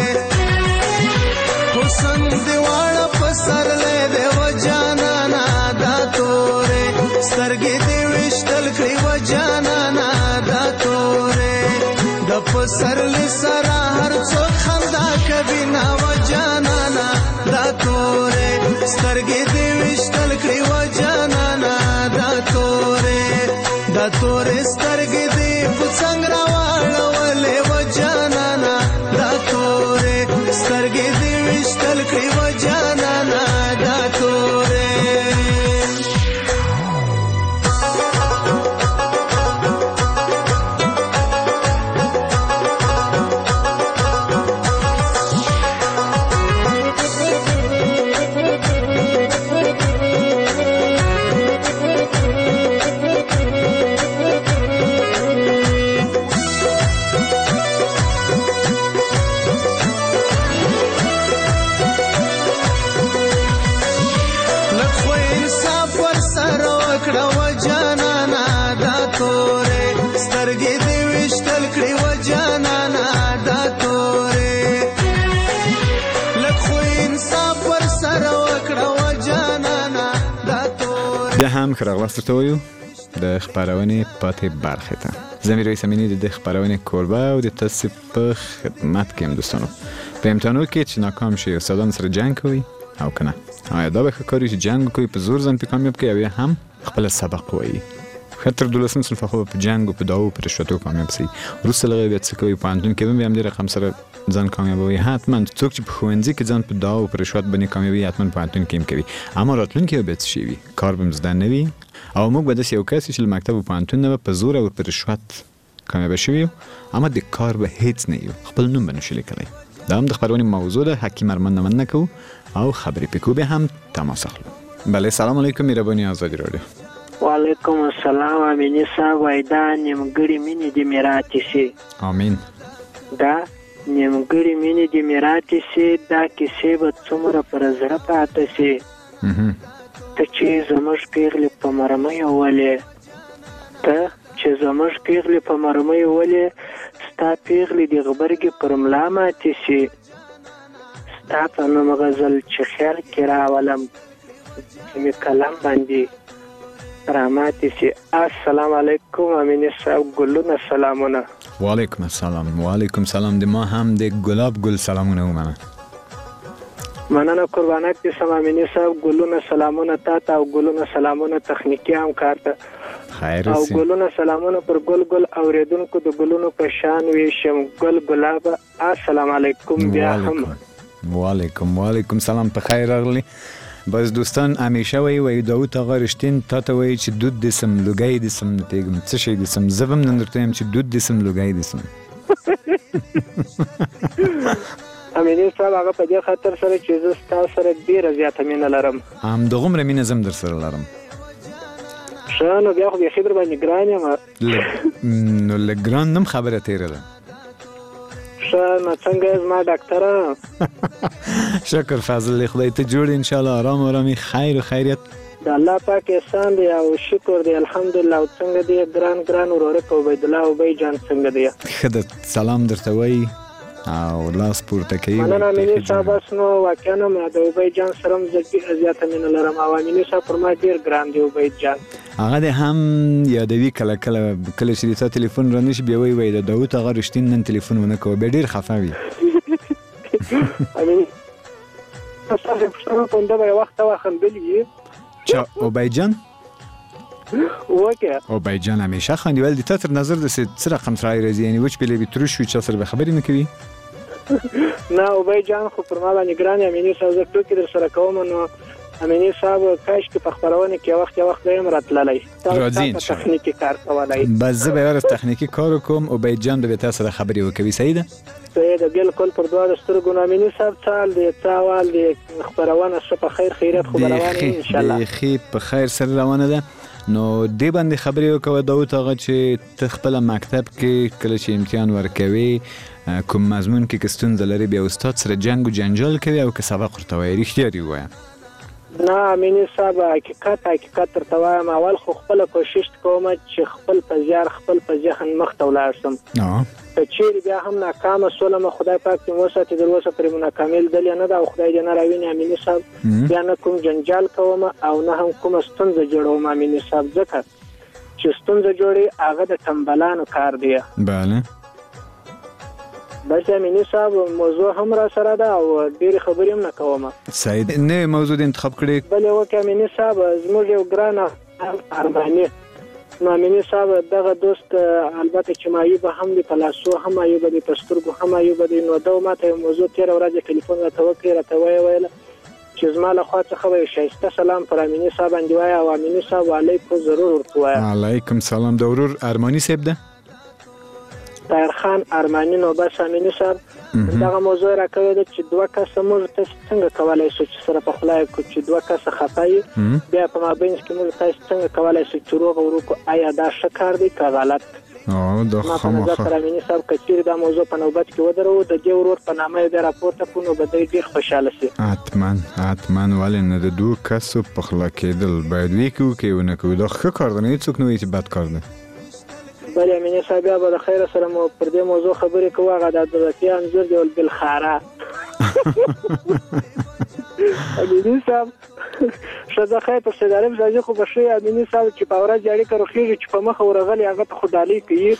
حسن دې واړه په سرلی دی و جانانا دا تورې سترګې دې ویشتل کړي و جانانا دا تورې د پسرلی سره هر څوک خندا کوي نه و جانانا دا تورې سترګې دې ویشتل کړي و جانانا دا تورې دا تورې سترګې دې په څنګ راواړولې و جانانا دا تورې سترګې دې ویشتل کړي و جانانا دا تورې بیا هم ښه راغلاست درته وایو د خپرونې پاتې برخې ته. زه میرویس امینی د دې خپرونې کوربه او د تاسو په خدمت کې یم دوستانو. په امتحانو کې چې ناکام شئ استادانو سره جنګ کوئ او که نه آیا دا به ښه کار وي چې جنګ وکړئ په زور ځان پې کامیاب کړئ او یا هم خپله سبق ووایي. ښه تر 12 صنفه خو په جنګ او په دعوو په رشوتو کامیاب سئ. وروسته له هغې بیا څه کوئ پوهنتون کې به هم دې رقم سره ځان کامیابوي. حتما څوک چې په ښوونځي کې ځان په دعوو په رشوت باندې کامیابوي حتما پوهنتون کې هم کوي. اما راتلونکي به څه شي وي؟ کار به هم زده نه وي او موږ به داسې یو کس چې له مکتب او پوهنتون نه به په زور او په رشوت کامیابه شوي یو اما د کار به هیڅ نه یو، خپل نوم به نشو لیکلی. دا هم د خپرونې موضوع ده. حکیم ارمان نه کوو او خبرې پې کوو. بیا هم تماس اخلو. بله سلام علیکم مهرباني آزادي راډیو. وعلیکم السلام امینی صاحب. وای دا نیمګړې مینې دې مې راتې سي. آمین. دا نیمګړې مینې دې مې راتې سي، دا کیسې به څومره پر زړه پاته سي. ته چې زموږ پیغلې په مرمیو ولې، ته چې زموږ پیغلې په مرمیو ولې، ستا پیغلې دې غبرګې پر ملا ماتې سي. ستا په نوم غزل چې خیر کې راولم چې مې قلم باندې راماتې سي. السلام علیکم امینی صاحب. ګلونه سلامونه. وعلیکم السلام. وعلیکم السلام. د ما هم د ګلاب ګل سلامونه ومنه. مننه قربانک دي سمامینی صاحب ګلونه سلامونه تا او ګلونه سلامونه تخنیکی همکار ته خیر او اوسې ګلونه سلامونه پر ګل اوریدونکو د ګلونو په شان ویشم ګل ګلاب السلام علیکم بیا هم وعلیکم سلام په خیر راغلی بس دوستان همیشه وی داوود آقا رشتین تا ته وی چې دود دسم لوګی دسم نتیګم څه شي دسم زبم نن درته چې دود دسم لوګی دسم امینی صاحب هغه په دې خاطر سره چې زه ستاسو سره ډیره زیاته مینه لرم هم دغومره مینه زم در سره لرم ښه نو بیا خو بیخي در باندې ګران یم نو لږ ګران نم خبره تیره ده ښه نو څنګه یې زما ډاکټره شکر فضل خدای ته جوړ ان شاء الله آرامي خیر و خیریت د الله پاک احسان دی او شکر دی الحمدلله او څنګه دی ګران ورور عبید الله وبای جان څنګه دی خدای سلام درته وای او لاس پورته کوي مننه مینه صاحب نو واقعا ما د وبای جان سره زیاته مینه لرم او مینه صاحب پر ما ډیر ګران دی وبای جان هغه د هم یادوي کله چې تا ټلیفون را نشي بیا وای د داوود آقا رشتین نن ټلیفون ونه کوي به ډیر خفه وي امين تاسو په دغه وخت خندلې چا اوبایجان وکه اوبایجان همیشه خندیول دي تر نظر د څه رقم ترای راځي یعنی وچ بلی بتروش وچ سره به خبرې نه کوي نه اوبایجان خو پر ما باندې ګران امینی صاحب زه ټوکی در سره کوم نو امینی صاحب کاش کې په خبرونه کې وخت هم راتللی راځي تخنیکی کار کولای بس زه به ورس تخنیکی کار کوم اوبایجان به تاسو سره خبرې وکوي سیده بالکل پر دوه سترګو امینی صاحب تعال دی تاوال دی خبرونه په خیریت خو روانه ان شاء الله خیر په خیر سره روانه ده نو دې باندې خبرې وکوي داوود آقا چې تخپل مکتب کې کله چې امتحان ورکوي کوم مضمون کې کستون لري بیا استاد سره جنگ و جنجال کوي او که سبق ورته وایي رښتیا دی وایم نه امینی صاحب حقیقت تر توایم اول خو خپل کوشش کوم چې خپل په زیار خپل په ذهن مخ ته ولاړ شم که چیرې بیا هم ناکامه سولم خدای پاک دې وساتي در وسه پر ناکامل دل نه دا خدای دې نه راویني امینی صاحب بیا نه کوم جنجال کوم او نه هم کوم ستونزه جوړوم امینی صاحب ځکه چې ستونزه جوړي هغه د تنبلانو کار دی بله بس امینی صاحب موضوع هم را سره ده او ډېر خبرې هم نه کوم سعید نه موضوع د انتخاب کړی بلې وکه امینی صاحب زموږ یو ګران ارمانی نو امینی صاحب دغه دوست البته چې مایوب هم دی په لاسو هم مایوب دی په سترګو هم مایوب دی نو دا ماته موضوع تیر ورځ ټلیفون راته وکړ راته ویل چې زما له خوا څخه وایي شایسته سلام پر امینی صاحب باندې وایي او امینی صاحب علیکم ضرور ورته وایي علیکم سلام د ورور ارمانی صاحب ده طاهر خان ارمانی نو بس امینی صاحب دغه موضوع راکوي چې دوه کسه موږ تاسو څنګه کولای شو چې سره په خلای کو چې دوه کسه خپای بیا په مابین کې موږ تاسو څنګه کولای شو چې روغ ورکو آیا دا شکار دی که غلط دا خامخا امینی صاحب کچیر دا موضوع په نوبت کې ودرو د دې ورور په نامه یې راپورته کونو به ډیر خوشاله شي اتمن ولې نه د دوه کسو په خلا کېدل باید وکړو کې ونه کو دا ښه کار نه څوک نه چې بد کار نه بله امینی صاحب بیا به د خیر سره مو پر دې موضوع خبرې کوو هغه د دولتي انځور دی بالخاره امینی صاحب ښځه خیر په سدارم ځای خو بشي امینی صاحب چې په ورځ جاړي کړو خېږي چې په مخ ورغلی هغه ته خدالي کوي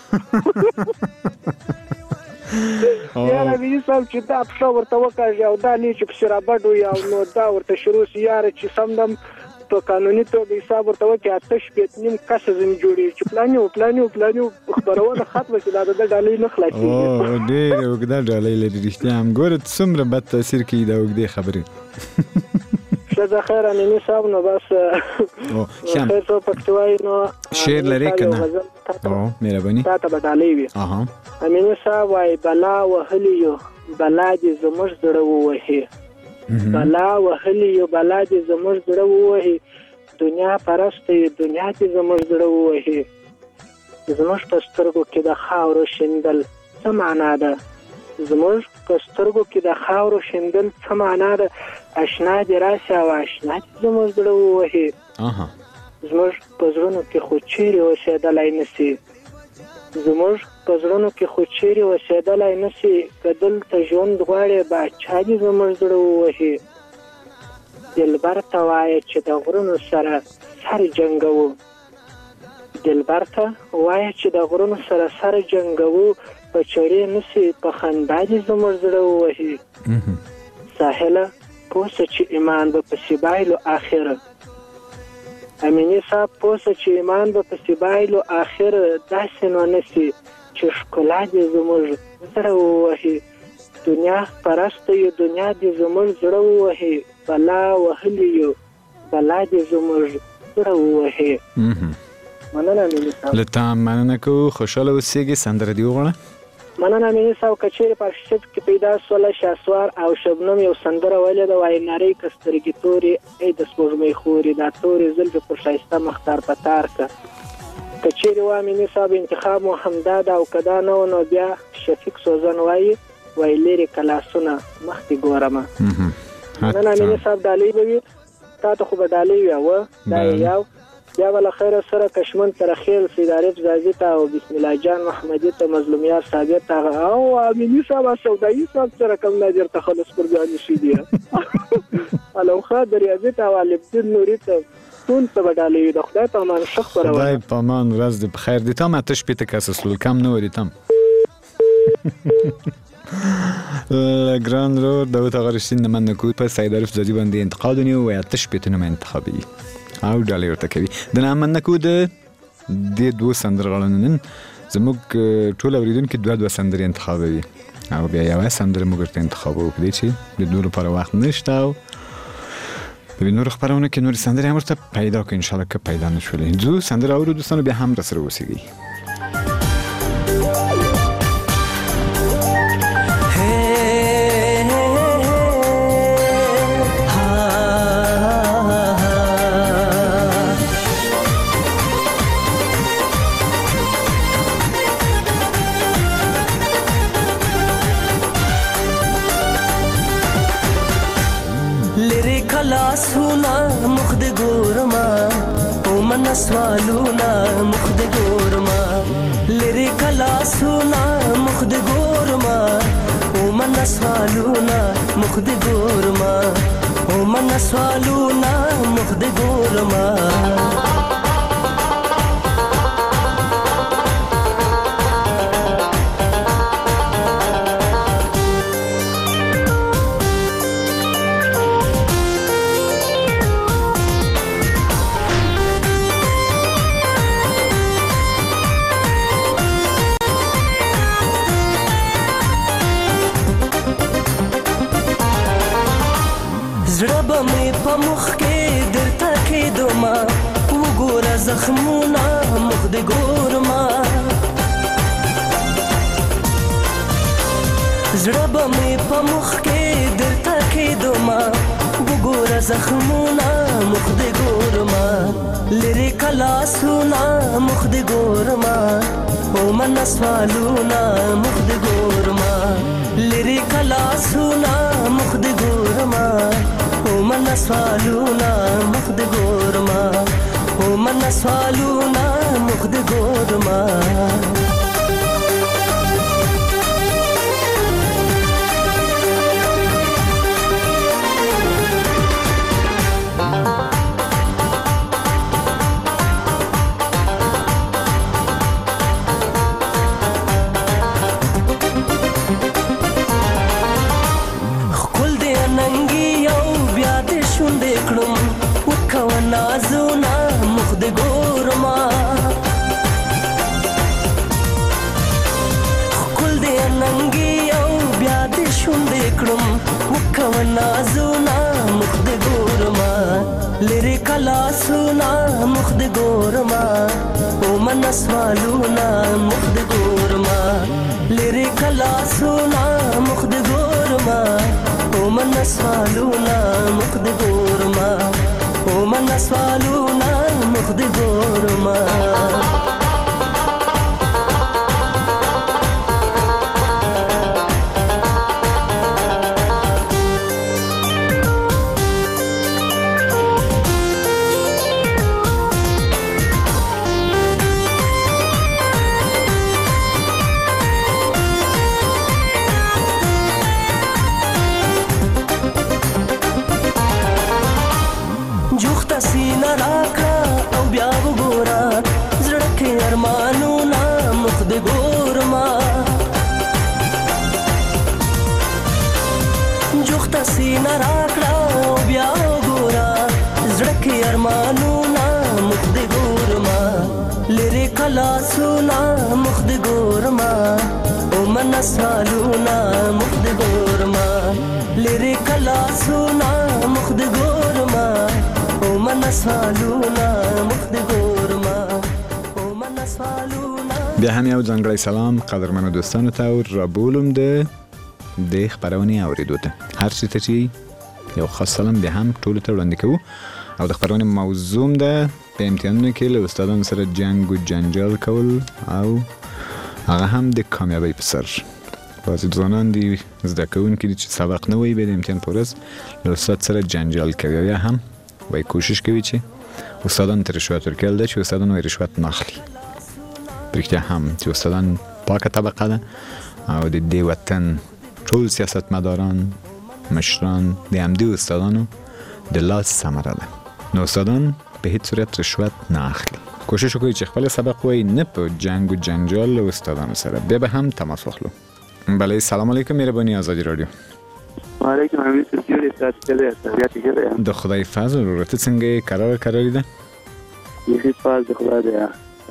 یا امینی صاحب چې دا په ورته وکړي او دا نه چې په شرابډ وي او نو دا ورته شروع سي یار چې سمدم په قانوني توګه حساب ورته وکړي آتش پیتنیم کس زم جوړي چې پلانیو خبرونه ختمه شي دا د ډالۍ نه خلاصي او ډېر وګدا ډالۍ لري رښتیا هم ګوره څومره بد تاثیر کوي دا وګدې خبرې شزه خیر امینی صاحب نو بس خیر تو پکتوای نو شعر لري کنه او مهرباني تا ته بدالې وي امینی صاحب وايي بلا وهلیو بلا دې زموږ زړه ووهي بلا وهلیو بلا دې زموږ زړه ووهي دنیا پرسته دنیا دې زموږ زړه ووهي زموږ په سترګو کې د خاورو شیندل څه معنا ده زموږ په سترګو کې د خاورو شیندل څه معنا ده اشنا دې راشه او اشنا دې زموږ زړه ووهي زموږ په زړونو کې خو چیرې اوسېدلی نشي زموږ په زړونو کې خو چیرې اوسېدلی نشي که دلته ژوند غواړې باچا دې زموږ زړه ووهي دلبر ته وایه چې د غرونو سره سر جنګوو دلبر ته وایه چې د غرونو سره سر جنګوو په چړې نشي په خندا دې زموږ زړه ووهي ساحله پوسه چې ایمان به پسې بایلو آخره امینی صاحب پوسه چې ایمان به پسې بایلو آخره داسې نو نسی چې ښکلا دې زموږ زړه ووهي دنیا پرسته یو دنیا دې زموږ زړه ووهي بلا وهلی یو بلا دې زموږ زړه ووهي مننه امینی صاحب له تا مننه کوو خوشحاله اوسېږئ سندره دې وغواړه مننه امینی صاحب کچېرې په شت کې پیدا سوله شاسوار او شبنم یو سندره ویلې ده وایي نارې که سترګې تورې ای د سپوږمۍ خورې دا تورې زلفې په ښایسته مختار په تار که کچېرې وه امیني صاحب انتخاب مو همدا ده او که دا نه و نو بیا شفیق سوزن وایي لرې کلاسونه مخکې ګورمه مننه امیني صاحب ډالۍ به وي تا ته خو به ډالۍ ویاوه دا یې یو بیا به له خیره سره کشمن ترخیل سید عارف زازي ته او بسم الله جان محمدي ته مظلومیار صابر ته او امیني صاحب سودایي صاحب سره کوم نظر تخلص پر ځان شي دی الو خاطر ریاضي ته والدین نوري ته ټول څه بدالې د خدای په امان شخ پروا خدای په امان ورځ دې په خیر دي تام آتش پته کس سلول کم نه ودی تام ګران رو داوود غرشین من نکو په سید عارف زازي باندې انتقاد نیو او آتش پته نه انتخابي او ډالۍ ورته کوي د نامن نکو د دوه سندرغړنن زموږ ټول اوریدونکو دوه سندرې انتخابوي او بیا یو سندره موږ ته انتخابو کړی چې د دوه لپاره وخت نشته او د نور خبرونه کې نور سندرې هم ورته پیدا کړو ان شاء الله که پیدا نشولې زو سندره اورو دوستانو بیا هم سره اوسېږي لاسونا مخد ګورما او من سوالونا مخد ګورما لری کلاسونا مخد ګورما او من سوالونا مخد ګورما او من سوالونا مخد ګورما مخ کې درته کې دوما وګوره زخمونه مخ د ګورما زړه به مې په مخ کې درته کې دوما وګوره زخمونه مخ د ګورما لری کلاسونه مخ د ګورما او من سوالونه مخ د ګورما لری کلاسونه مخ د ګورما او من سوالونا مخ د ګورما او من سوالونا مخ د ګورما نازونا مخ د ګورما خپل دې ننګي او بیا دې شوندې کړم وکو نازونا مخ د ګورما لری کلاسونا مخ د ګورما او من سوالونا مخ د ګورما لری کلاسونا مخ د ګورما او من سوالونا مخ د ګورما او من سوالونا مخ د ګورما سینه راکړه او بیا وګوره زړه کې ارمانونه مخ د ګورما جوخته سینه راکړه بیا وګورا زړه کې ارمانونه مخ دې ګورما لری کلا سونا مخ دې ګورما او من سوالونه مخ دې ګورما لری کلا سونا مخ دې ګورما او من سوالونه مخ دې ګورما او من سوالونه. بیا هم یو ځانګړی سلام قدرمنو دوستانو ته او رابولم د خبرونې اوریدو ته هر څه ته چې یو خاص سلام بیا هم ټولو ته وړاندې کوو او د خبرونې موضوع ده په امتحانونو کې له استادانو سره جنگ او جنجال کول او هغه هم د کامیابی په سر. بعضې ځوانان دي زده کوونکي دي چې سبق نه وایي بیا د امتحان په ورځ له استاد سره جنجال کوي او یا هم وایي کوشش کوي چې استادانو ته رشوت ورکول ده چې استادان وایي رشوت نه اخلي. رښتیا هم چې استادان پاکه طبقه ده او د دې وطن ټول سیاستمداران مشران د همدې استادانو د لاس ثمره ده. نو استادان په هیڅ صورت رشوت نه اخلي. کوشش وکړئ چې خپل سبق وایي نه په جنگ او جنجال له استادانو سره. بیا به هم تماس واخلو. بله سلام علیکم مهرباني آزادی رادیو. وعلیکم السلام. د خدای فضل ورته څنګه قرار ده؟ یخی فاز د خدای ده.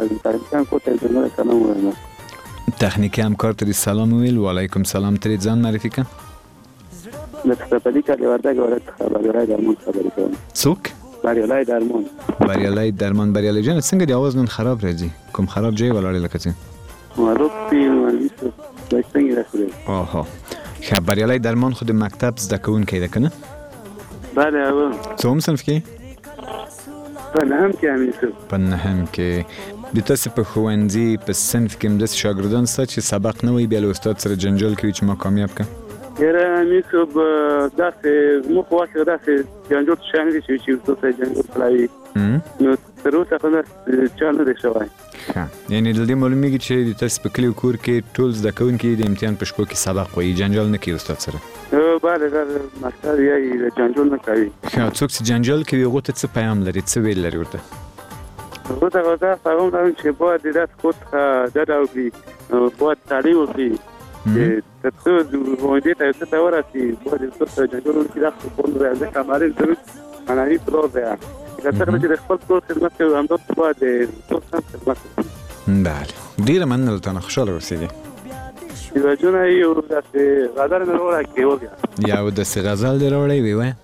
تخنیکی همکار تری سلام ویل. و علیکم سلام. تری ځان معرفي کړه. لطفاً کلی وردګ ورته خبرای درمون خبرې کوم. څوک؟ بریالای درمون. بریالای جان څنګه دی आवाज نن خراب راځي؟ کوم خراب ځای ولاړ لکه څنګه؟ معروف دی څنګه راځي؟ اوه خا بریالای درمان خود مکتب زده کوونکی ده کنه؟ بله او. څوم صنف کې؟ په نهم کې امیسو. په نهم کې د تاسو په ښوونځي په صنف کې مدرس شاګردان سره چې سبق نه وي بیا له استاد سره جنجال کوي چې ما کامیاب کړم. یاره امیسو داسې مو خو واسه داسې جنجال شامل شي چې استاد سره جنجال کوي. نو تر اوسه خو نه چا نه دی شوی. ښه یعنی د دې معلومیږي چې د تاسو په کلیو کور کې ټول زده کوونکي د امتحان په شپو کې سبق وایي جنجال نه کوي استاد سره. بله دا مکتب یې جنجال نه کوي. ښه څوک چې جنجال کوي هغو ته څه پیام لري څه ویل لري ورته؟ ورته پیغام لرم چې باید د داسې کور څخه ډډه وکړي باید تعلیم وکړي چې تر څو ښوونځي ته یو څه ته ورسي باید استاد سره جنجال ونکړي دا خو کور دی ځکه مالي ضرورت معنوي پلور دی که څنګه چې د خپل کور خدمت کوي همداسې باید د استاد هم خدمت وکړي. بله ډېره مننه له تا نه خوشحاله اوسېږئ. سراجونه یو داسې غزل مې راوړی کې وبیا یو داسې غزل دې راوړی وی وایه.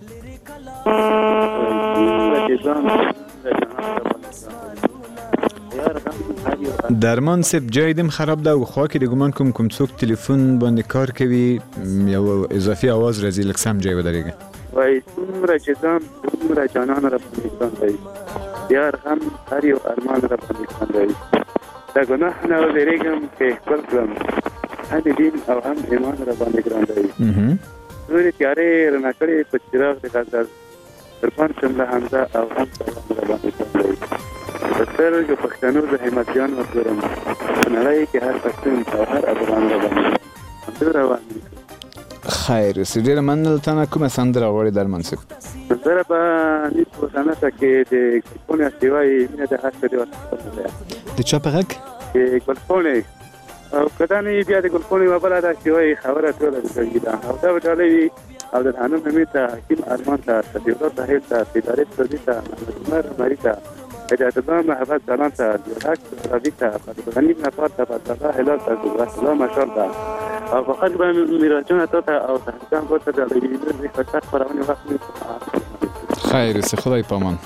درمان صاحب جای دم خراب ده و خوا کې د ګمان کوم څوک تلیفون باندې کار کوي یو اضافي आवाज راځي لږ سم جای ودرېږه. وایي څومره چې ځان دومره جانان راباندې ګران دی یار هم هر یو ارمان راباندې ګران دی د ګناه نه وېرېږم چې خپل کړم هم دین او هم ایمان راباندې ګران دی نورې تیارې رڼا کړې په چراغ د غزل قربان شم له حمزه او هم سلام راباندې ګران دی په سترګو پښتنو د همتیان وګورم په نړۍ کې هر پښتون او هر افغان راباندې همدومره روان دی. خیر اوسې ډېره مننه له تا نه کومه سندره غواړې درمان صاحب؟ سندره به نیت روزانه کې د ګلپونې استوایي مینه د هر سړي ورته د چا په غږ؟ د ګلپونې او که دا نه وي بیا د ګلپونې یوه بله ده چې وایي خبره ټوله د سړي ده او دا به ډالۍ وي او د حنون نمې ته حکیم ارمان ته صدیقالله طاهر ته سیدارې سردي ته محمد عمر عمري ته هدایت الله محبت سلام ته عبدالحق رابي ته غني نفار ته عبدالله هلال ته الله مشال ته او فقط به میراجونه تا ته او تحقیقان باید در تلویزیون ریختر خبرانی وقت خیر اوسې خدای پامان.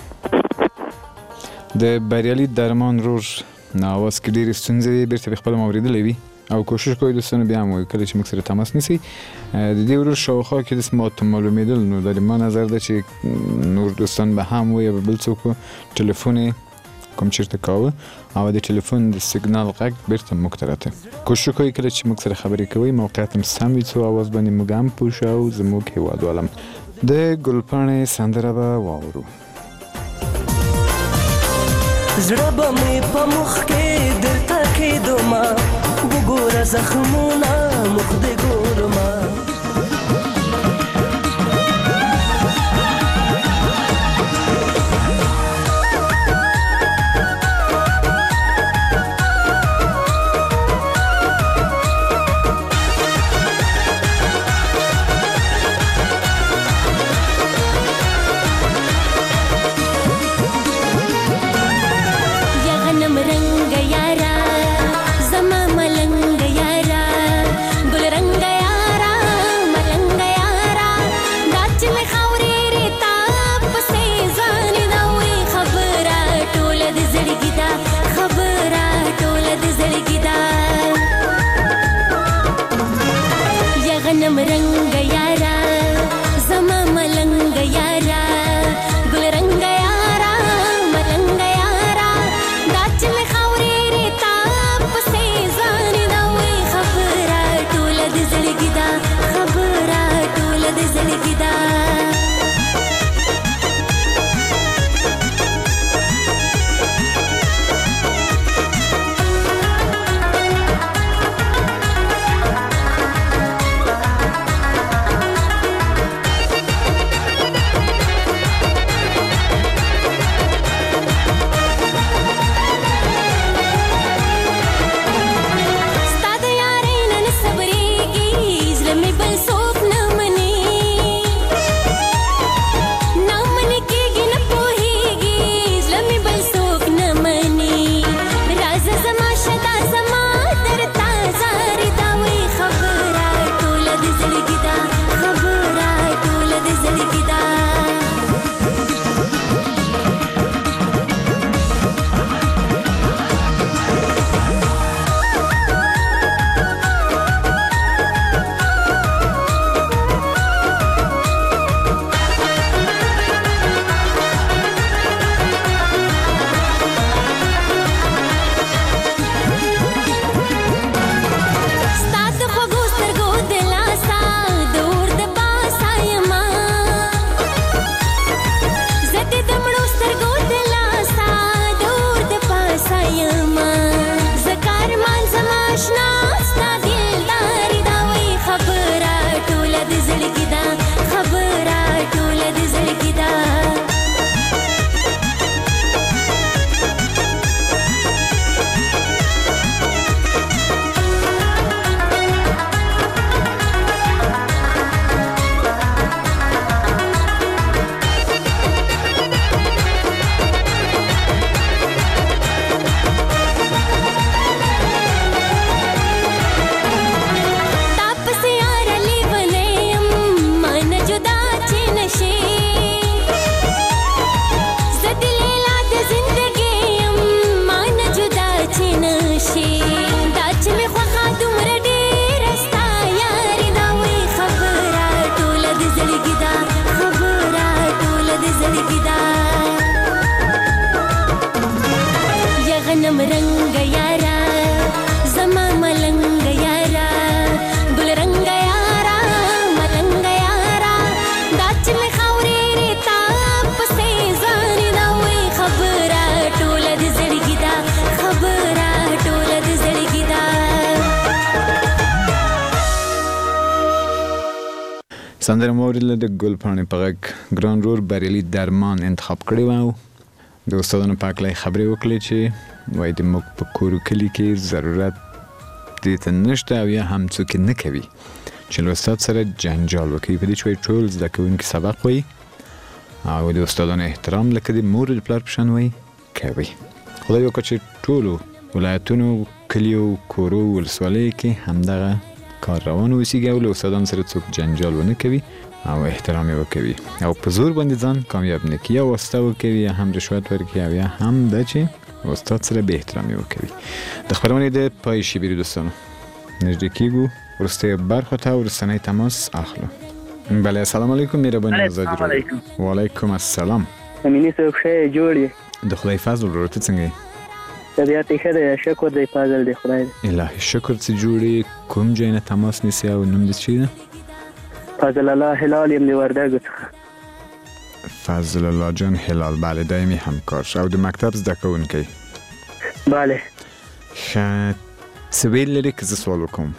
د بریالي درمان رور نه اواز کې ډېرې ستونزې بېرته به خپله اورېدلی وي او کوشش کوئ دوستانو بیا هم وایو کله چې موږ سره تماس نیسئ د دې ورور شاوخوا کې داسې ماته معلومېدل نو د ما نظر ده چې نور دوستان به هم وایي بل څوک ټلیفون یې کوم چېرته کاوه او د ټلیفون د سیګنال غږ بیرته موږ ته راته کوشش کوئ کله چې موږ سره خبرې کوئ موقعیت هم سم وي څو اواز باندې موږ هم پوه شو او زموږ هېوادوالم د ګلپاڼې سندره به واورو. زړه به مې په مخ کې درته کېدما وګوره زخمونه مخ دې ګورما ملنګ یارا زما ملنګ یارا ګل رنگ یارا ملنګ یارا دا چې مې خاورې ریتا پسې ځان دا وې خبره ټوله د زړګي دا خبره ټوله د زړګي دا سندره موریل د ګل پاڼې په غږ ګران رور بریالي درمان انتخاب کړی و د استادانو په هکله خبرې وکړې چې وایي د موږ په کور و کلي کې ضرورت دې ته نشته او یا هم څوک نه کوي چې له استاد سره جنجال وکړي په دې چې وایي ټول زده کوونکي سبق وایي او د استادانو احترام لکه د مور د پلار په شان وایي کوي خدای وکړه چې ټولو ولایتونو کلیو کورو ولسوالیو کې همدغه کار روان اوسیږي او له استادانو سره څوک جنجال ونه کوي او احترام یې وکوي او په زور باندې ځان کامیاب نه کړي یا واسطه وکوي یا هم رشوت ورکړي او یا هم دا چې استاد سره بې احترامي وکوي د خپرونې د پای شیبې دوستانو نږدې کېږو وروستۍ برخو ته وروستنی تماس اخلو بله السلام علیکم مهرباني ازادي راډیو وعلیکم السلام امینی صاحب ښه جوړ یې د خدای فضل ورور ته څنګه یې طبیعت یې ښه دی شکر دی فضل دی خدای دی الهي شکر چې جوړې کوم ځای نه تماس نیسي او نوم دې څه ده فضل الله هلال یم د وردګو څخه فضل الله جان هلال بله دایمي همکار او د مکتب زده کوونکی بله ښه څه ویل لري که زه سوال وکړم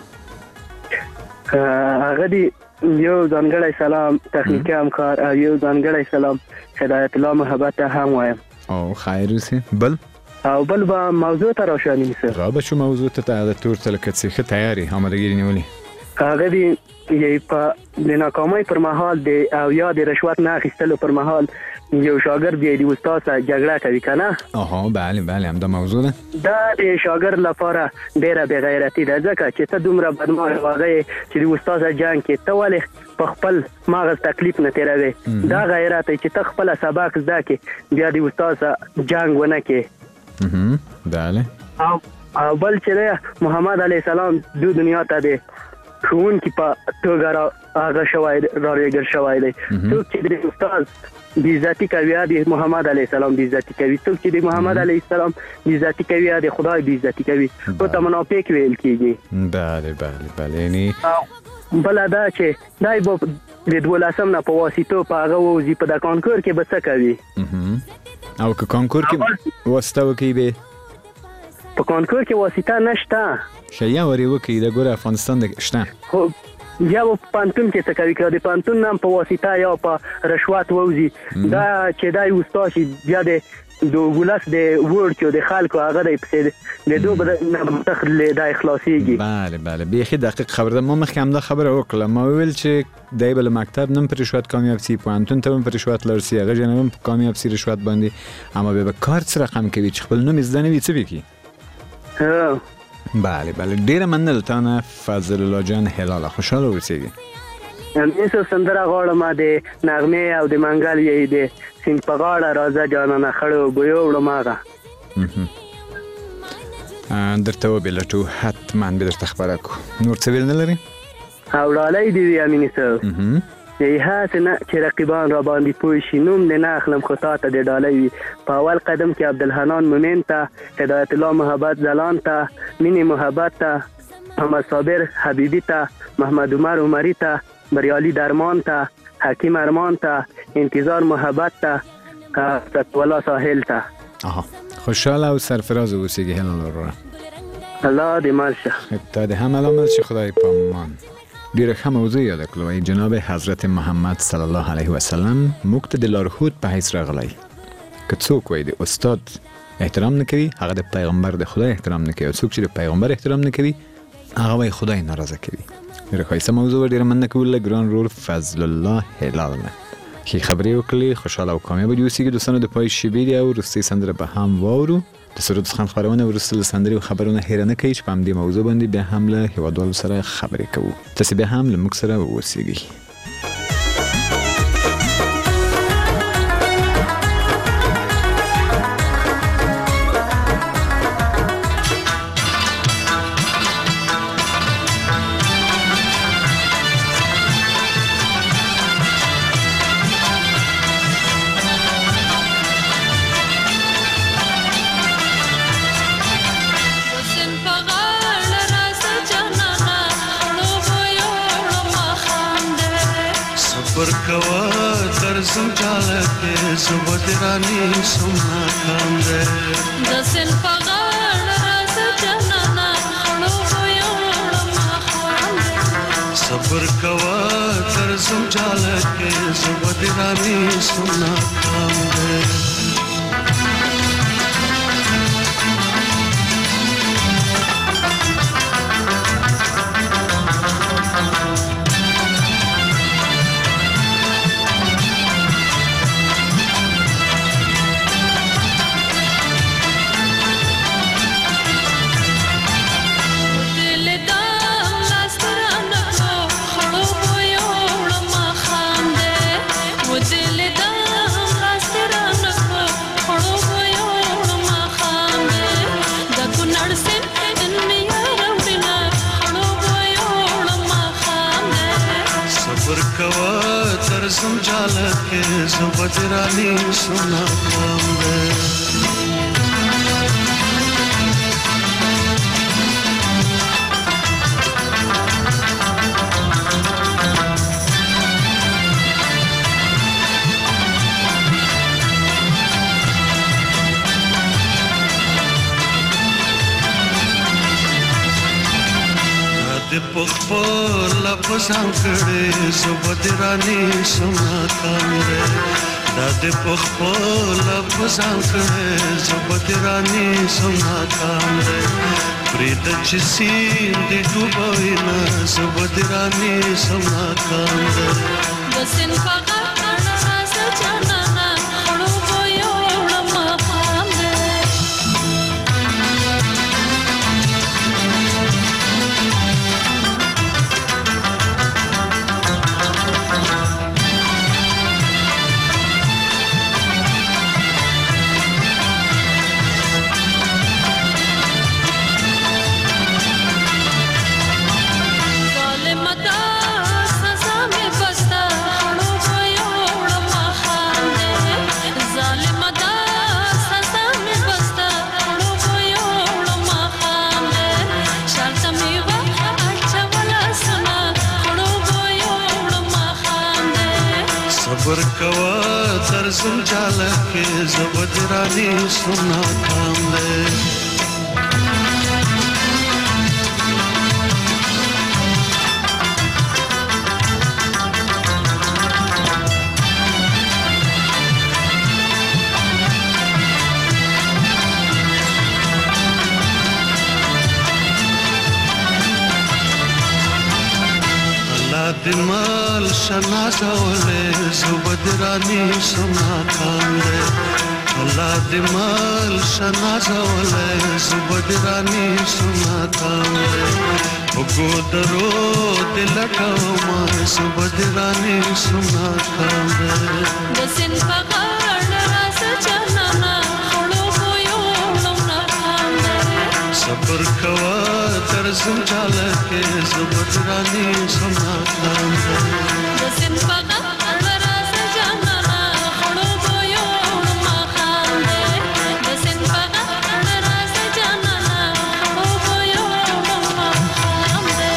هغه دی یو ځانګړی سلام تخنیکي همکار او یو ځانګړی سلام هدایت الله محبت ته هم وایم او خیر اوسې بل او بل به موضوع ته روشانیم سر رابه شو موضوع ته د تور تلکه څه تیاری آمادګی نیولې هغه دی یی په د ناکامۍ پر مهال دی او یا د رشوت نه اخیستلو پر مهال یو شاګرد دی د استاد سره جګړه کوي کنه آها بله بله همدا موضوع ده دا د شاګرد لپاره ډیره بې غیرتي ده ځکه چې ته دومره بدمعاش واغې چې د استاد سره جنګ کې ته ولې په خپل مغز تکلیف نه تیروي دا غیرت چې ته خپل سبق زده کې بیا د استاد سره جنګ ونه کې بله او بل چې محمد علیه السلام دو دنیا ته دی ښوونکي په توګه هغه شوی راریږل شوی دی. څوک چې د استاد بیزتی کوي د محمد علیه السلام بیزتی کوي، څوک چې د محمد علیه السلام بیزتی کوي د خدای بیزتی کوي، او ته منافق ویل کیږي. بله بله بله. یعنی بله دا چې دای به د 12 نه په واسطو په هغه وځي په د کانکور کې به څه کوي، او که کانکور کې واسطه وکړي به په کانکور کې واسطه نشته شیا وری وکړي د ګور افغانستان د شته خو یا په پانتون کې څه کوي، که د پانتون نام په واسطه یا په رشوت ووځي دا چې دای استاد شي بیا د ولس د ورچو د خلکو هغه د پسې د دوه متخل د اخلاصيږي. بله بله بیخي دقیق خبره. ما مخکې هم دا خبره وکړه، ما ویل چې دای بل مکتب نم پر رشوت کامیاب سی، پانتون ته پر رشوت لرسي، هغه جنوم کامیاب سی رشوت باندې، اما به کار څه رقم کوي چې خپل نوم زده نه وي څه وکي. بله بله. ډیره مننه تانه فضل الله جان هلال، خوشاله اوسئ. همیشه سندره غواړم د نغمه او د منګل یې د سین په غاړه راځه جانانه خړو بویو وړم هغه درته وبلټو حتما به درته خبره کو. نور څه ویل نه لري؟ او ډالۍ دی وی امین صاحب یې هڅه چې رقیبان را باندې پوه شي نوم دې نه اخلم خو تا ته د ډالۍ وي. په اول قدم کې عبدالحنان مومن ته، هدایت الله محبت زلان ته، مینې محبت ته، محمد صابر حبیبی ته، محمد عمر عمری ته، بریالی درمان ته، حکیم ارمان ته، انتظار محبت ته، فتوالله ساحل ته. خوشحال او سرفراز اوسیږي هلال ورو. الله دې مالشه. تا دې هم علامه چې خدای پامان. ډیره ښه موضوع یاد کړو. جناب حضرت محمد صلی الله علیه وسلم موږ ته د لارښود په حیث راغلی. که څوک وایي د استاد احترام نه کوي هغه د پیغمبر د خدای احترام نه کوي، او څوک چې د پیغمبر احترام نه کوي هغه وایي خدای ناراضه کوي. ډیره ښایسته موضوع. ډیره مننه کوم له ګران رول فضل الله هلال نه چې خبرې وکړې. خوشاله او کامیاب دې اوسئ. دوستانو د پای شیبې دی او وروستۍ سندره به هم واورو. د سرود خان خبرونه وروسته له سندرې او خبرونه هېره نه کوي چې په همدې موضوع باندې بیا هم له هیوادوالو سره خبرې کوو. تاسې بیا هم له موږ سره واوسیږئ. درسم چاله کې زبد رانی سمنا کام ده دسن پغړ راز جنانا خړو یو ما خوان ده صبر کوا درسم چاله کې زبد رانی سمنا کام ده समझाला के जुबदरानी सुना पाऊंगे پخپل لفظان کړي زبدرانی سمنا کامره داد پخپل لفظان کړي زبدرانی سمنا کامره پرید چسین دی ډوبوینا زبدرانی سمنا کامره دسن فقط راز جانانا خړو یو ما پامده صبر کوا درزم چاله کې زبدرانی سنا کام دے دمال شنازولے زبدرانی سنا کام دے اللہ دمال شنازولے زبدرانی سنا کام دے بگو درو دلٹو ماں زبدرانی سنا کام دے دسن پغاڑ راس چنانا خڑو ہویو نونا کام دے صبر کوا درزم چاله کې زبدرانی سنا کام دے دسن پغاڑ راس چنانا خڑو ہویو نونا کام دے دسن پغاڑ راس چنانا خڑو ہویو نونا کام دے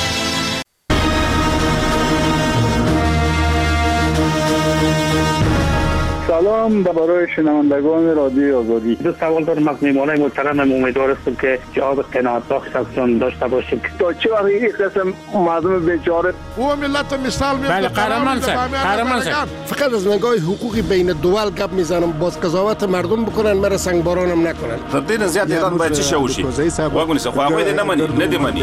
سلام برای شنوندگان رادیو آزادی. دو سوال دارم از میهمانای محترمم. امیدوار هستم که جواب قناعت بخش ازشون داشته باشیم. تا چه وقت این قسم مردم بیچاره او ملت مثال میاد. بله قهرمان صاحب فقط از نگاه حقوق بین دول گپ میزنم. باز قضاوت مردم بکنن مرا سنگبارانم نکنن. تر دې نه زیات ایران باید چی شوشي واګونی څه خو هغه دې نه دی مني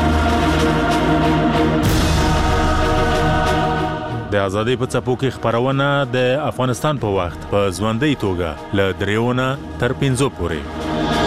د ازادۍ په څپو کې خپرونه د افغانستان په وخت په ژوندۍ توګه له 3 تر 5 پورې